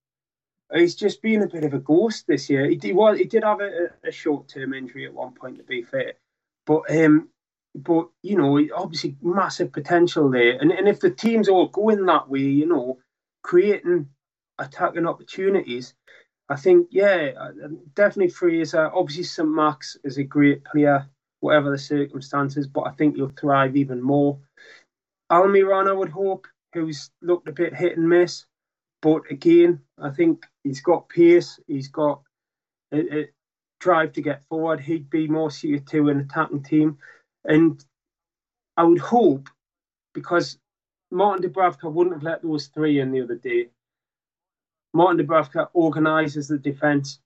B: He's just been a bit of a ghost this year. He, he was he did have a, a short-term injury at one point, to be fair, but um, but you know, obviously massive potential there. And and if the teams all going that way, you know, creating attacking opportunities, I think yeah, definitely Fraser. Obviously, Saint Max is a great player, whatever the circumstances, but I think he'll thrive even more. Almiron, I would hope, who's looked a bit hit and miss, but again, I think he's got pace, he's got a, a drive to get forward. He'd be more suited to an attacking team, and I would hope, because Martin Dubravka wouldn't have let those three in the other day. Martin Dubravka organises the defence,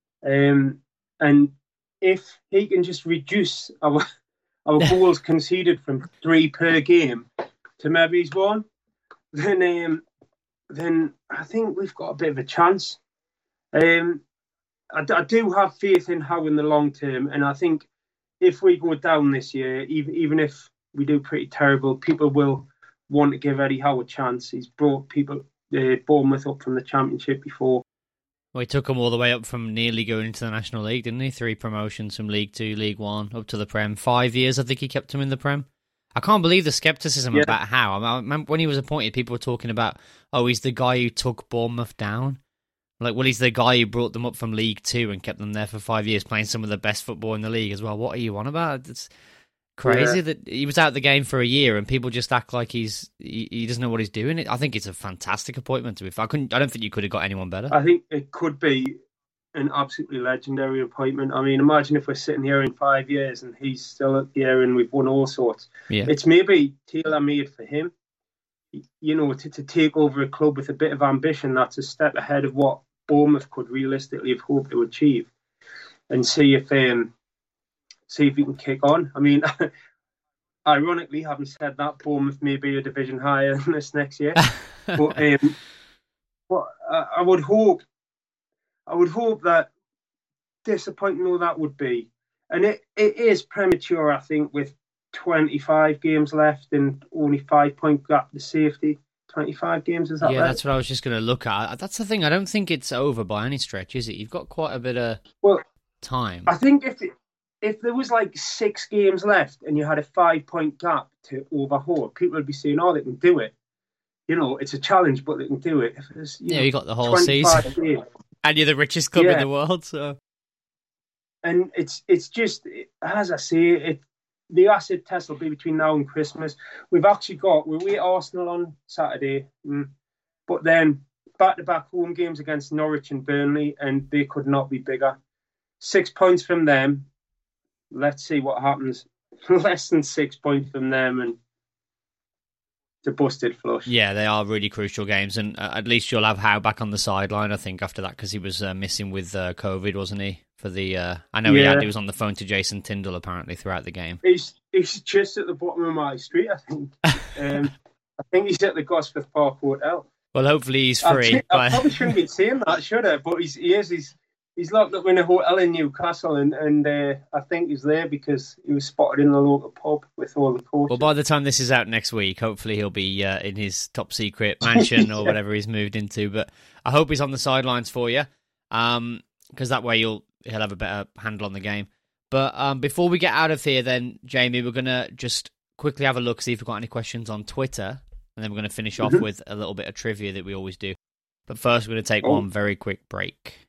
B: um, and if he can just reduce our our goals conceded from three per game to maybe he's one, then um, then I think we've got a bit of a chance. Um, I, I do have faith in Howe in the long term, and I think if we go down this year, even even if we do pretty terrible, people will want to give Eddie Howe a chance. He's brought people. Uh, Bournemouth up from the Championship before.
A: Well, he took them all the way up from nearly going into the National League, didn't he? Three promotions from League Two, League One, up to the Prem. Five years, I think he kept them in the Prem. I can't believe the scepticism yeah. about Howe. I remember when he was appointed, people were talking about, oh, he's the guy who took Bournemouth down. Like, well, he's the guy who brought them up from League Two and kept them there for five years, playing some of the best football in the league as well. What are you on about? It's crazy yeah. that he was out of the game for a year and people just act like he's he, he doesn't know what he's doing. I think it's a fantastic appointment. To be fair, I couldn't. I don't think you could have got anyone better.
B: I think it could be an absolutely legendary appointment. I mean, imagine if we're sitting here in five years and he's still here and we've won all sorts.
A: Yeah.
B: It's maybe tailor-made for him. You know, to, to take over a club with a bit of ambition that's a step ahead of what Bournemouth could realistically have hoped to achieve, and see if um. see if he can kick on. I mean, ironically, having said that, Bournemouth may be a division higher than this next year. but um, but uh, I would hope, I would hope that, disappointing though that would be, and it, it is premature, I think, with twenty-five games left and only five point gap to safety. twenty-five games, is that
A: yeah,
B: right?
A: That's what I was just going to look at. That's the thing. I don't think it's over by any stretch, is it? You've got quite a bit of
B: well,
A: time.
B: I think if it, if there was like six games left and you had a five-point gap to overhaul, people would be saying, oh, they can do it. You know, it's a challenge, but they can do it. If there's, you
A: yeah,
B: know,
A: you got the whole season.
B: Games,
A: and you're the richest club
B: yeah.
A: in the world, so...
B: And it's it's just, as I say, it the acid test will be between now and Christmas. We've actually got, we're away at Arsenal on Saturday, mm, but then back-to-back home games against Norwich and Burnley, and they could not be bigger. Six points from them. Let's see what happens. Less than six points from them, and it's a busted flush.
A: Yeah, they are really crucial games, and uh, at least you'll have Howe back on the sideline, I think, after that, because he was uh, missing with uh, COVID, wasn't he? For the, uh, I know yeah. he had. He was on the phone to Jason Tyndall apparently throughout the game.
B: He's he's just at the bottom of my street, I think. um, I think he's at the Gosforth Park Hotel.
A: Well, hopefully he's
B: I,
A: free.
B: t-
A: but...
B: I probably shouldn't be saying that, should I? But he's, he is. He's he's locked up in a hotel in Newcastle, and and uh, I think he's there because he was spotted in the local pub with all the coaches.
A: Well, by the time this is out next week, hopefully he'll be uh, in his top secret mansion or yeah. whatever he's moved into. But I hope he's on the sidelines for you, um, because that way you'll he'll have a better handle on the game. But um, before we get out of here, then Jamie, we're gonna just quickly have a look, see if we've got any questions on Twitter, and then we're going to finish off mm-hmm. with a little bit of trivia that we always do. But first, we're going to take oh. one very quick break.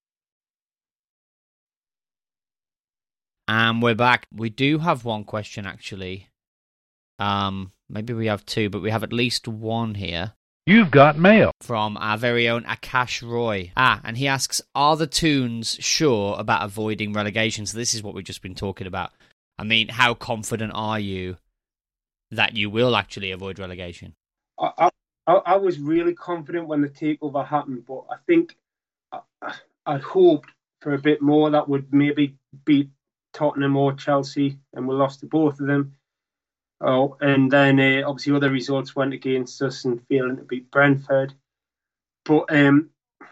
A: And we're back. We do have one question, actually. Um, maybe we have two, but we have at least one here.
C: You've got mail.
A: From our very own Akash Roy. Ah, and he asks, are the Toons sure about avoiding relegation? So this is what we've just been talking about. I mean, how confident are you that you will actually avoid relegation?
B: I, I, I was really confident when the takeover happened, but I think I, I hoped for a bit more. That would maybe beat Tottenham or Chelsea, and we lost to both of them. Oh, and then uh, obviously other results went against us and failing to beat Brentford. But um,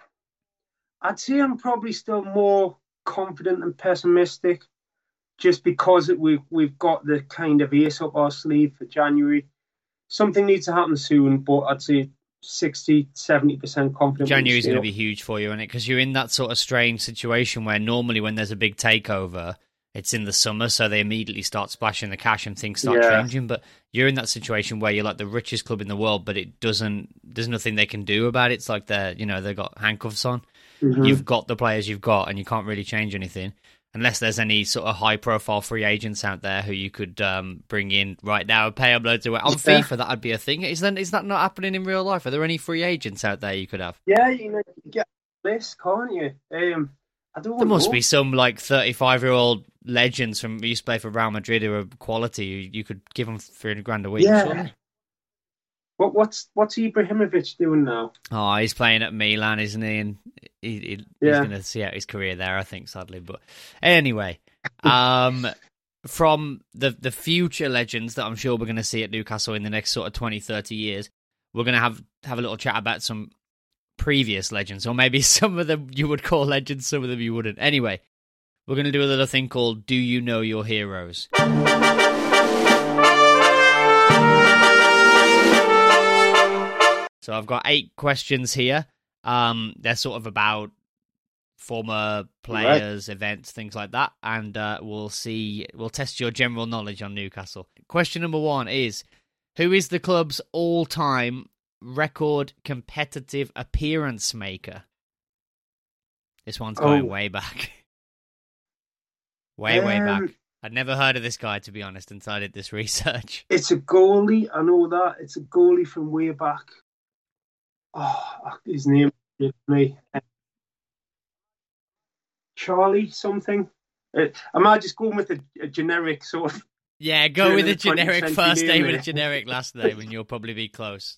B: I'd say I'm probably still more confident than pessimistic, just because we, we've got the kind of ace up our sleeve for January. Something needs to happen soon, but I'd say sixty, seventy percent confident.
A: January's going to be huge for you, isn't it? Because you're in that sort of strange situation where normally when there's a big takeover, it's in the summer, so they immediately start splashing the cash and things start yeah. changing. But you're in that situation where you're like the richest club in the world, but it doesn't. There's nothing they can do about it. It's like they're, you know, they've got handcuffs on. Mm-hmm. You've got the players you've got, and you can't really change anything. Unless there's any sort of high-profile free agents out there who you could um, bring in right now and pay them loads of money. On yeah. FIFA, that would be a thing. Is that, is that not happening in real life? Are there any free agents out there you could have?
B: Yeah, you know, you get this, can't you? Um, I don't
A: there must
B: know.
A: be some like thirty-five-year-old legends from who used to play for Real Madrid who are quality. You, you could give them three hundred grand a week.
B: Yeah.
A: Surely.
B: What what's what's Ibrahimovic doing now?
A: Oh, he's playing at Milan, isn't he? And he, he, yeah. he's going to see out his career there, I think, sadly. But anyway, um, from the the future legends that I'm sure we're going to see at Newcastle in the next sort of twenty, thirty years, we're going to have have a little chat about some previous legends, or maybe some of them you would call legends, some of them you wouldn't. Anyway, we're going to do a little thing called Do You Know Your Heroes? So I've got eight questions here. Um, they're sort of about former players, right. events, things like that, and uh, we'll see. We'll test your general knowledge on Newcastle. Question number one is: who is the club's all-time record competitive appearance maker? This one's going oh. way back, way um, way back. I'd never heard of this guy, to be honest, until I did this research.
B: It's a goalie. I know that it's a goalie from way back. Oh, his name is me. Charlie something. Uh, am I just going with a, a generic sort of...
A: Yeah, go with a generic first name and a generic last name and you'll probably be close.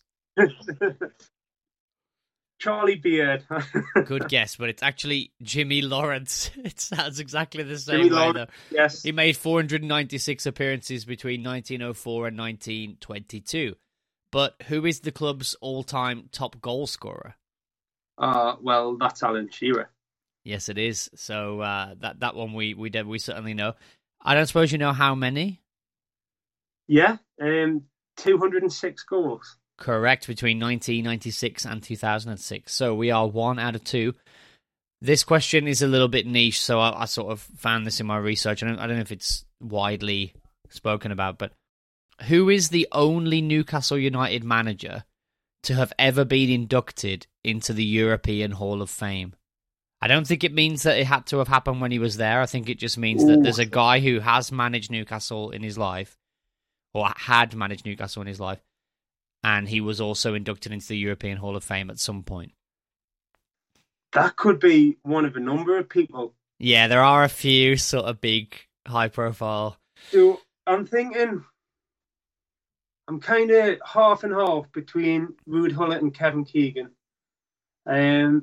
B: Charlie Beard.
A: Good guess, but it's actually Jimmy Lawrence. It sounds exactly the same
B: Jimmy
A: way,
B: Lawrence,
A: though.
B: Yes.
A: He made four hundred ninety-six appearances between nineteen oh four and nineteen twenty-two. But who is the club's all-time top goal scorer?
B: Uh, well, that's Alan Shearer.
A: Yes, it is. So uh, that that one we we did, we certainly know. I don't suppose you know how many?
B: Yeah, um, two hundred six goals.
A: Correct, between nineteen ninety-six and two thousand six. So we are one out of two. This question is a little bit niche, so I, I sort of found this in my research. I don't, I don't know if it's widely spoken about, but who is the only Newcastle United manager to have ever been inducted into the European Hall of Fame? I don't think it means that it had to have happened when he was there. I think it just means Ooh. that there's a guy who has managed Newcastle in his life, or had managed Newcastle in his life, and he was also inducted into the European Hall of Fame at some point.
B: That could be one of a number of people.
A: Yeah, there are a few sort of big, high-profile...
B: So I'm thinking... I'm kind of half and half between Ruud Gullit and Kevin Keegan. Um,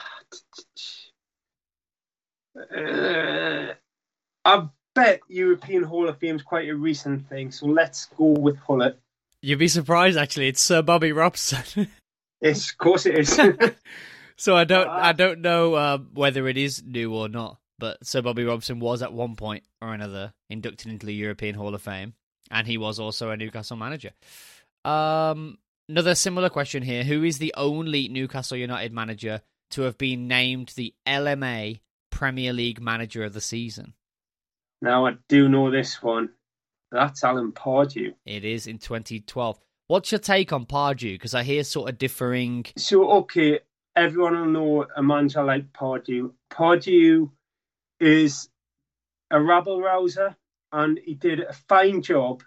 B: uh, I bet European Hall of Fame is quite a recent thing, so let's go with Gullit.
A: You'd be surprised, actually. It's Sir Bobby Robson.
B: It's, of course it is.
A: So I don't, I don't know uh, whether it is new or not, but Sir Bobby Robson was at one point or another inducted into the European Hall of Fame, and he was also a Newcastle manager. Um, another similar question here: who is the only Newcastle United manager to have been named the L M A Premier League Manager of the Season?
B: Now I do know this one. That's Alan Pardew.
A: It is in twenty twelve. What's your take on Pardew? Because I hear sort of differing.
B: So okay. Everyone will know a manager like Pardew. Pardew is a rabble-rouser, and he did a fine job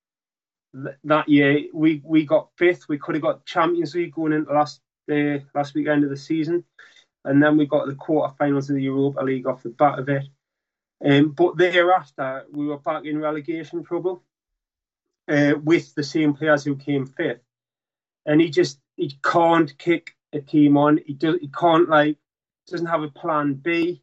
B: th- that year. We we got fifth. We could have got Champions League going into last uh, last weekend of the season, and then we got the quarterfinals of the Europa League off the bat of it. Um, but thereafter, we were back in relegation trouble uh, with the same players who came fifth, and he just he can't kick a team on. He does. He can't like. Doesn't have a plan B.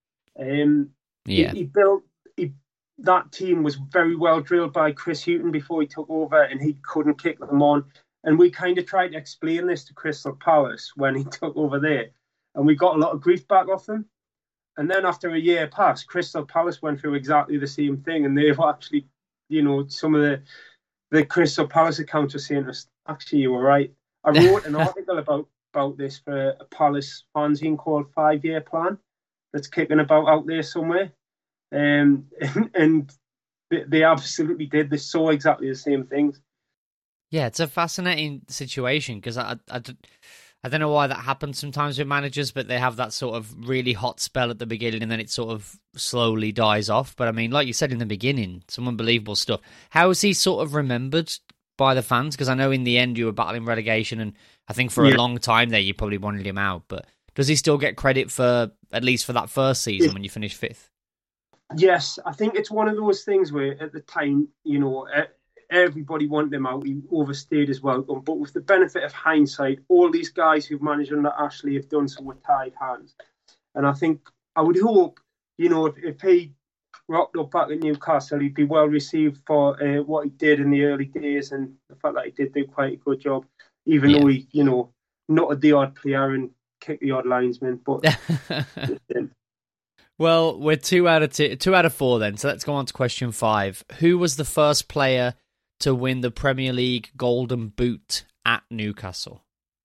B: Um,
A: yeah.
B: He, he built. He that team was very well drilled by Chris Hughton before he took over, and he couldn't kick them on. And we kind of tried to explain this to Crystal Palace when he took over there, and we got a lot of grief back off them. And then after a year passed, Crystal Palace went through exactly the same thing, and they were actually, you know, some of the the Crystal Palace accounts were saying to us, actually, you were right. I wrote an article about. about this for a Palace fanzine called Five Year Plan that's kicking about out there somewhere. Um, and, and they absolutely did. They saw exactly the same things.
A: Yeah, it's a fascinating situation because I, I, I don't know why that happens sometimes with managers, but they have that sort of really hot spell at the beginning and then it sort of slowly dies off. But I mean, like you said in the beginning, some unbelievable stuff. How is he sort of remembered by the fans? Because I know in the end you were battling relegation, and I think for yeah. a long time there you probably wanted him out. But does he still get credit for, at least for that first season when you finished fifth?
B: Yes, I think it's one of those things where at the time, you know, everybody wanted him out. He overstayed his welcome. But with the benefit of hindsight, all these guys who've managed under Ashley have done so with tied hands. And I think, I would hope, you know, if, if he rocked up back at Newcastle, he'd be well received for uh, what he did in the early days and the fact that he did do quite a good job, even yeah. though he, you know, nutted the odd player and kicked the odd linesman. But
A: well, we're two out of two, two out of four then. So let's go on to question five. Who was the first player to win the Premier League Golden Boot at Newcastle?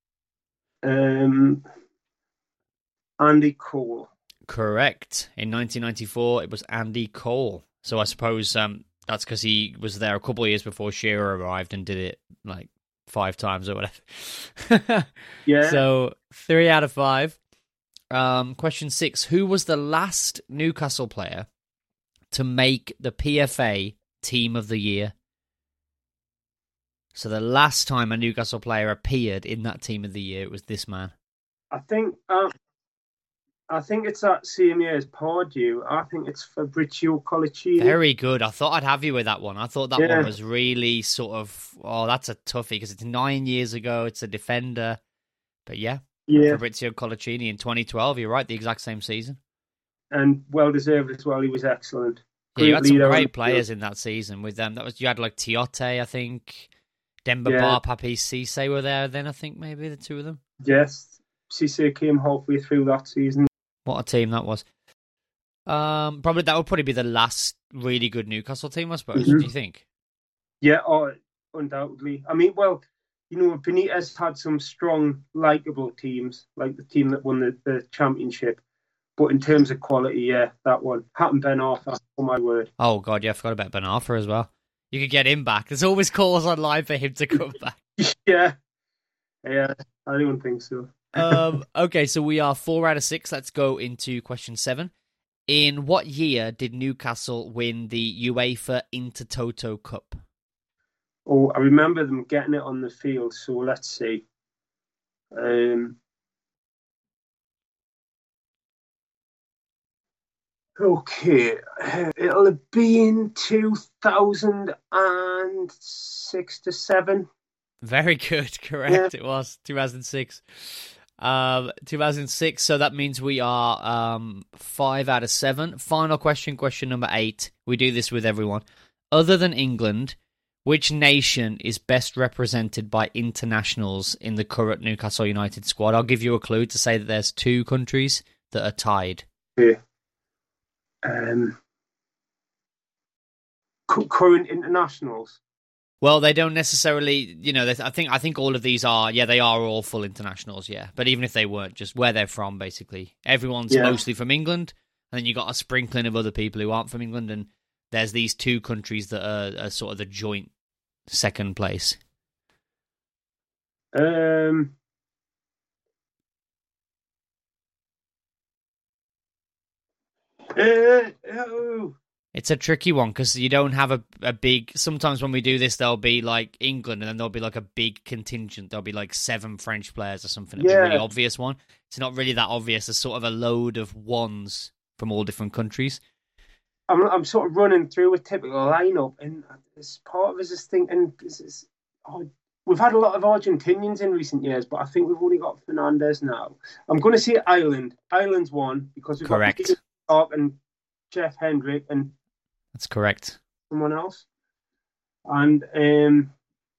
B: Um, Andy Cole.
A: Correct. In nineteen ninety-four, it was Andy Cole. So I suppose um, that's because he was there a couple of years before Shearer arrived and did it like five times or whatever.
B: Yeah.
A: So three out of five. Um, question six. Who was the last Newcastle player to make the P F A Team of the Year? So the last time a Newcastle player appeared in that Team of the Year, it was this man.
B: I think... Um... I think it's that same year as Pardew. I think it's Fabrizio Collicini.
A: Very good. I thought I'd have you with that one. I thought that
B: yeah.
A: one was really sort of, oh, that's a toughie because it's nine years ago. It's a defender. But yeah,
B: yeah.
A: Fabrizio Collicini in twenty twelve. You're right, the exact same season.
B: And well-deserved as well. He was excellent.
A: Yeah, you had some great players in that season with them. That was You had like Tiote, I think. Demba
B: yeah.
A: Ba, Papi Cisse were there then, I think, maybe, the two of them.
B: Yes. Cisse came halfway through that season.
A: What a team that was. Um, probably that would probably be the last really good Newcastle team, I suppose. Mm-hmm. Do you think?
B: Yeah, oh, undoubtedly. I mean, well, you know, Benitez had some strong, likeable teams, like the team that won the, the championship. But in terms of quality, yeah, that one. Hatton Ben Arthur, oh my word.
A: Oh, God, yeah, I forgot about Ben Arthur as well. You could get him back. There's always calls online for him to come back.
B: yeah. Yeah, I don't think so.
A: um, okay, so we are four out of six. Let's go into question seven. In what year did Newcastle win the UEFA Intertoto Cup?
B: Oh, I remember them getting it on the field, so let's see. Um, okay, it'll have been two thousand six to seven.
A: Very good, correct. Yeah. It was two thousand six. Um, two thousand six, so that means we are um, five out of seven. Final question, question number eight. We do this with everyone. Other than England, Which nation is best represented by internationals in the current Newcastle United squad? I'll give you a clue to say that there's two countries that are tied.
B: Yeah. Um, current internationals.
A: Well, they don't necessarily, you know. They, I think I think all of these are, yeah, they are all full internationals, yeah. But even if they weren't, just where they're from, basically, everyone's yeah. mostly from England, and then you got a sprinkling of other people who aren't from England, and there's these two countries that are, are sort of the joint second place.
B: Um. Uh, oh.
A: It's a tricky one because you don't have a, a big... Sometimes when we do this, there'll be like England and then there'll be like a big contingent. There'll be like seven French players or something. It's yeah. a really obvious one. It's not really that obvious. There's sort of a load of ones from all different countries.
B: I'm I'm sort of running through a typical lineup, and as part of us is thinking, this is, oh, we've had a lot of Argentinians in recent years, but I think we've only got Fernandes now. I'm going to say Ireland. Ireland's one because we've
A: correct.
B: got Clark and Jeff Hendrick and
A: that's correct.
B: Someone else, and um,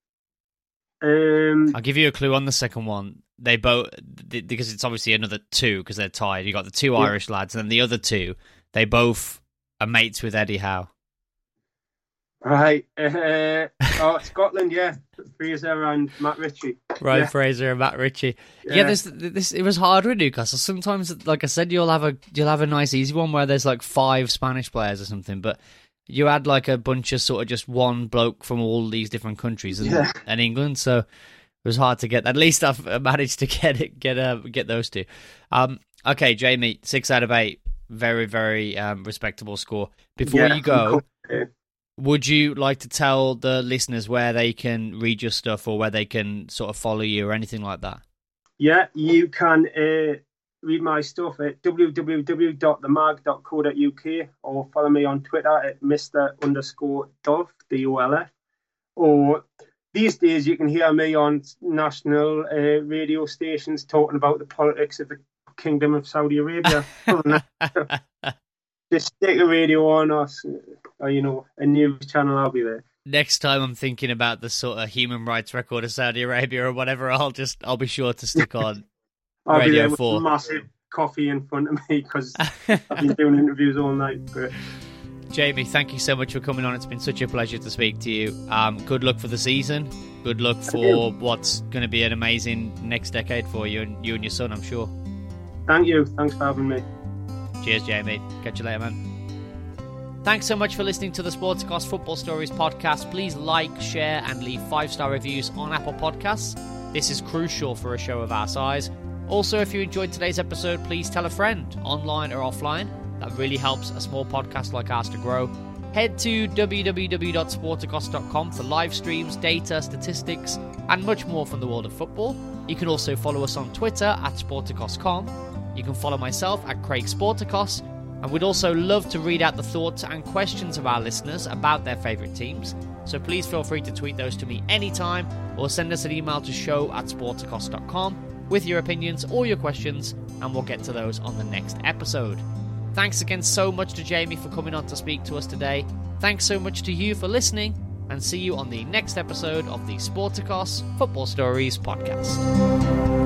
B: um,
A: I'll give you a clue on the second one. They both because it's obviously another two because they're tied. You got the two yeah. Irish lads, and then the other two. They both are mates with Eddie Howe.
B: Right. Uh, oh, Scotland, yeah. Fraser and Matt Ritchie.
A: Right,
B: yeah.
A: Fraser and Matt Ritchie. Yeah, yeah this, this it was hard with Newcastle. Sometimes, like I said, you'll have a you'll have a nice easy one where there's like five Spanish players or something, but you had like a bunch of sort of just one bloke from all these different countries and,
B: yeah.
A: and England, so it was hard to get. At least I've managed to get it, get uh, get those two. Um, okay, Jamie, six out of eight. Very, very um, respectable score. Before
B: yeah,
A: you go,
B: cool.
A: would you like to tell the listeners where they can read your stuff or where they can sort of follow you or anything like that?
B: Yeah, you can uh, read my stuff at w w w dot the mag dot co dot u k or follow me on Twitter at Mister underscore Dove, D O L F. Or these days you can hear me on national uh, radio stations talking about the politics of the Kingdom of Saudi Arabia. Just stick a radio on us, or you know, a news channel. I'll be there.
A: Next time I'm thinking about the sort of human rights record of Saudi Arabia or whatever, I'll just I'll be sure to stick on
B: I'll
A: Radio
B: be there with
A: four.
B: A massive coffee in front of me because I've been doing interviews all night. But...
A: Jamie, thank you so much for coming on. It's been such a pleasure to speak to you. Um, good luck for the season. Good luck for what's going to be an amazing next decade for you and you and your son, I'm sure.
B: Thank you. Thanks for having me.
A: Cheers, Jamie. Catch you later, man. Thanks so much for listening to the Sporticos Football Stories podcast. Please like, share, and leave five-star reviews on Apple Podcasts. This is crucial for a show of our size. Also, if you enjoyed today's episode, please tell a friend, online or offline. That really helps a small podcast like ours to grow. Head to w w w dot sporticos dot com for live streams, data, statistics, and much more from the world of football. You can also follow us on Twitter at sporticos dot com. You can follow myself at Craig Sporticos, and we'd also love to read out the thoughts and questions of our listeners about their favourite teams. So please feel free to tweet those to me anytime or send us an email to show at sporticos dot com with your opinions or your questions, and we'll get to those on the next episode. Thanks again so much to Jamie for coming on to speak to us today. Thanks so much to you for listening, and see you on the next episode of the Sporticos Football Stories podcast.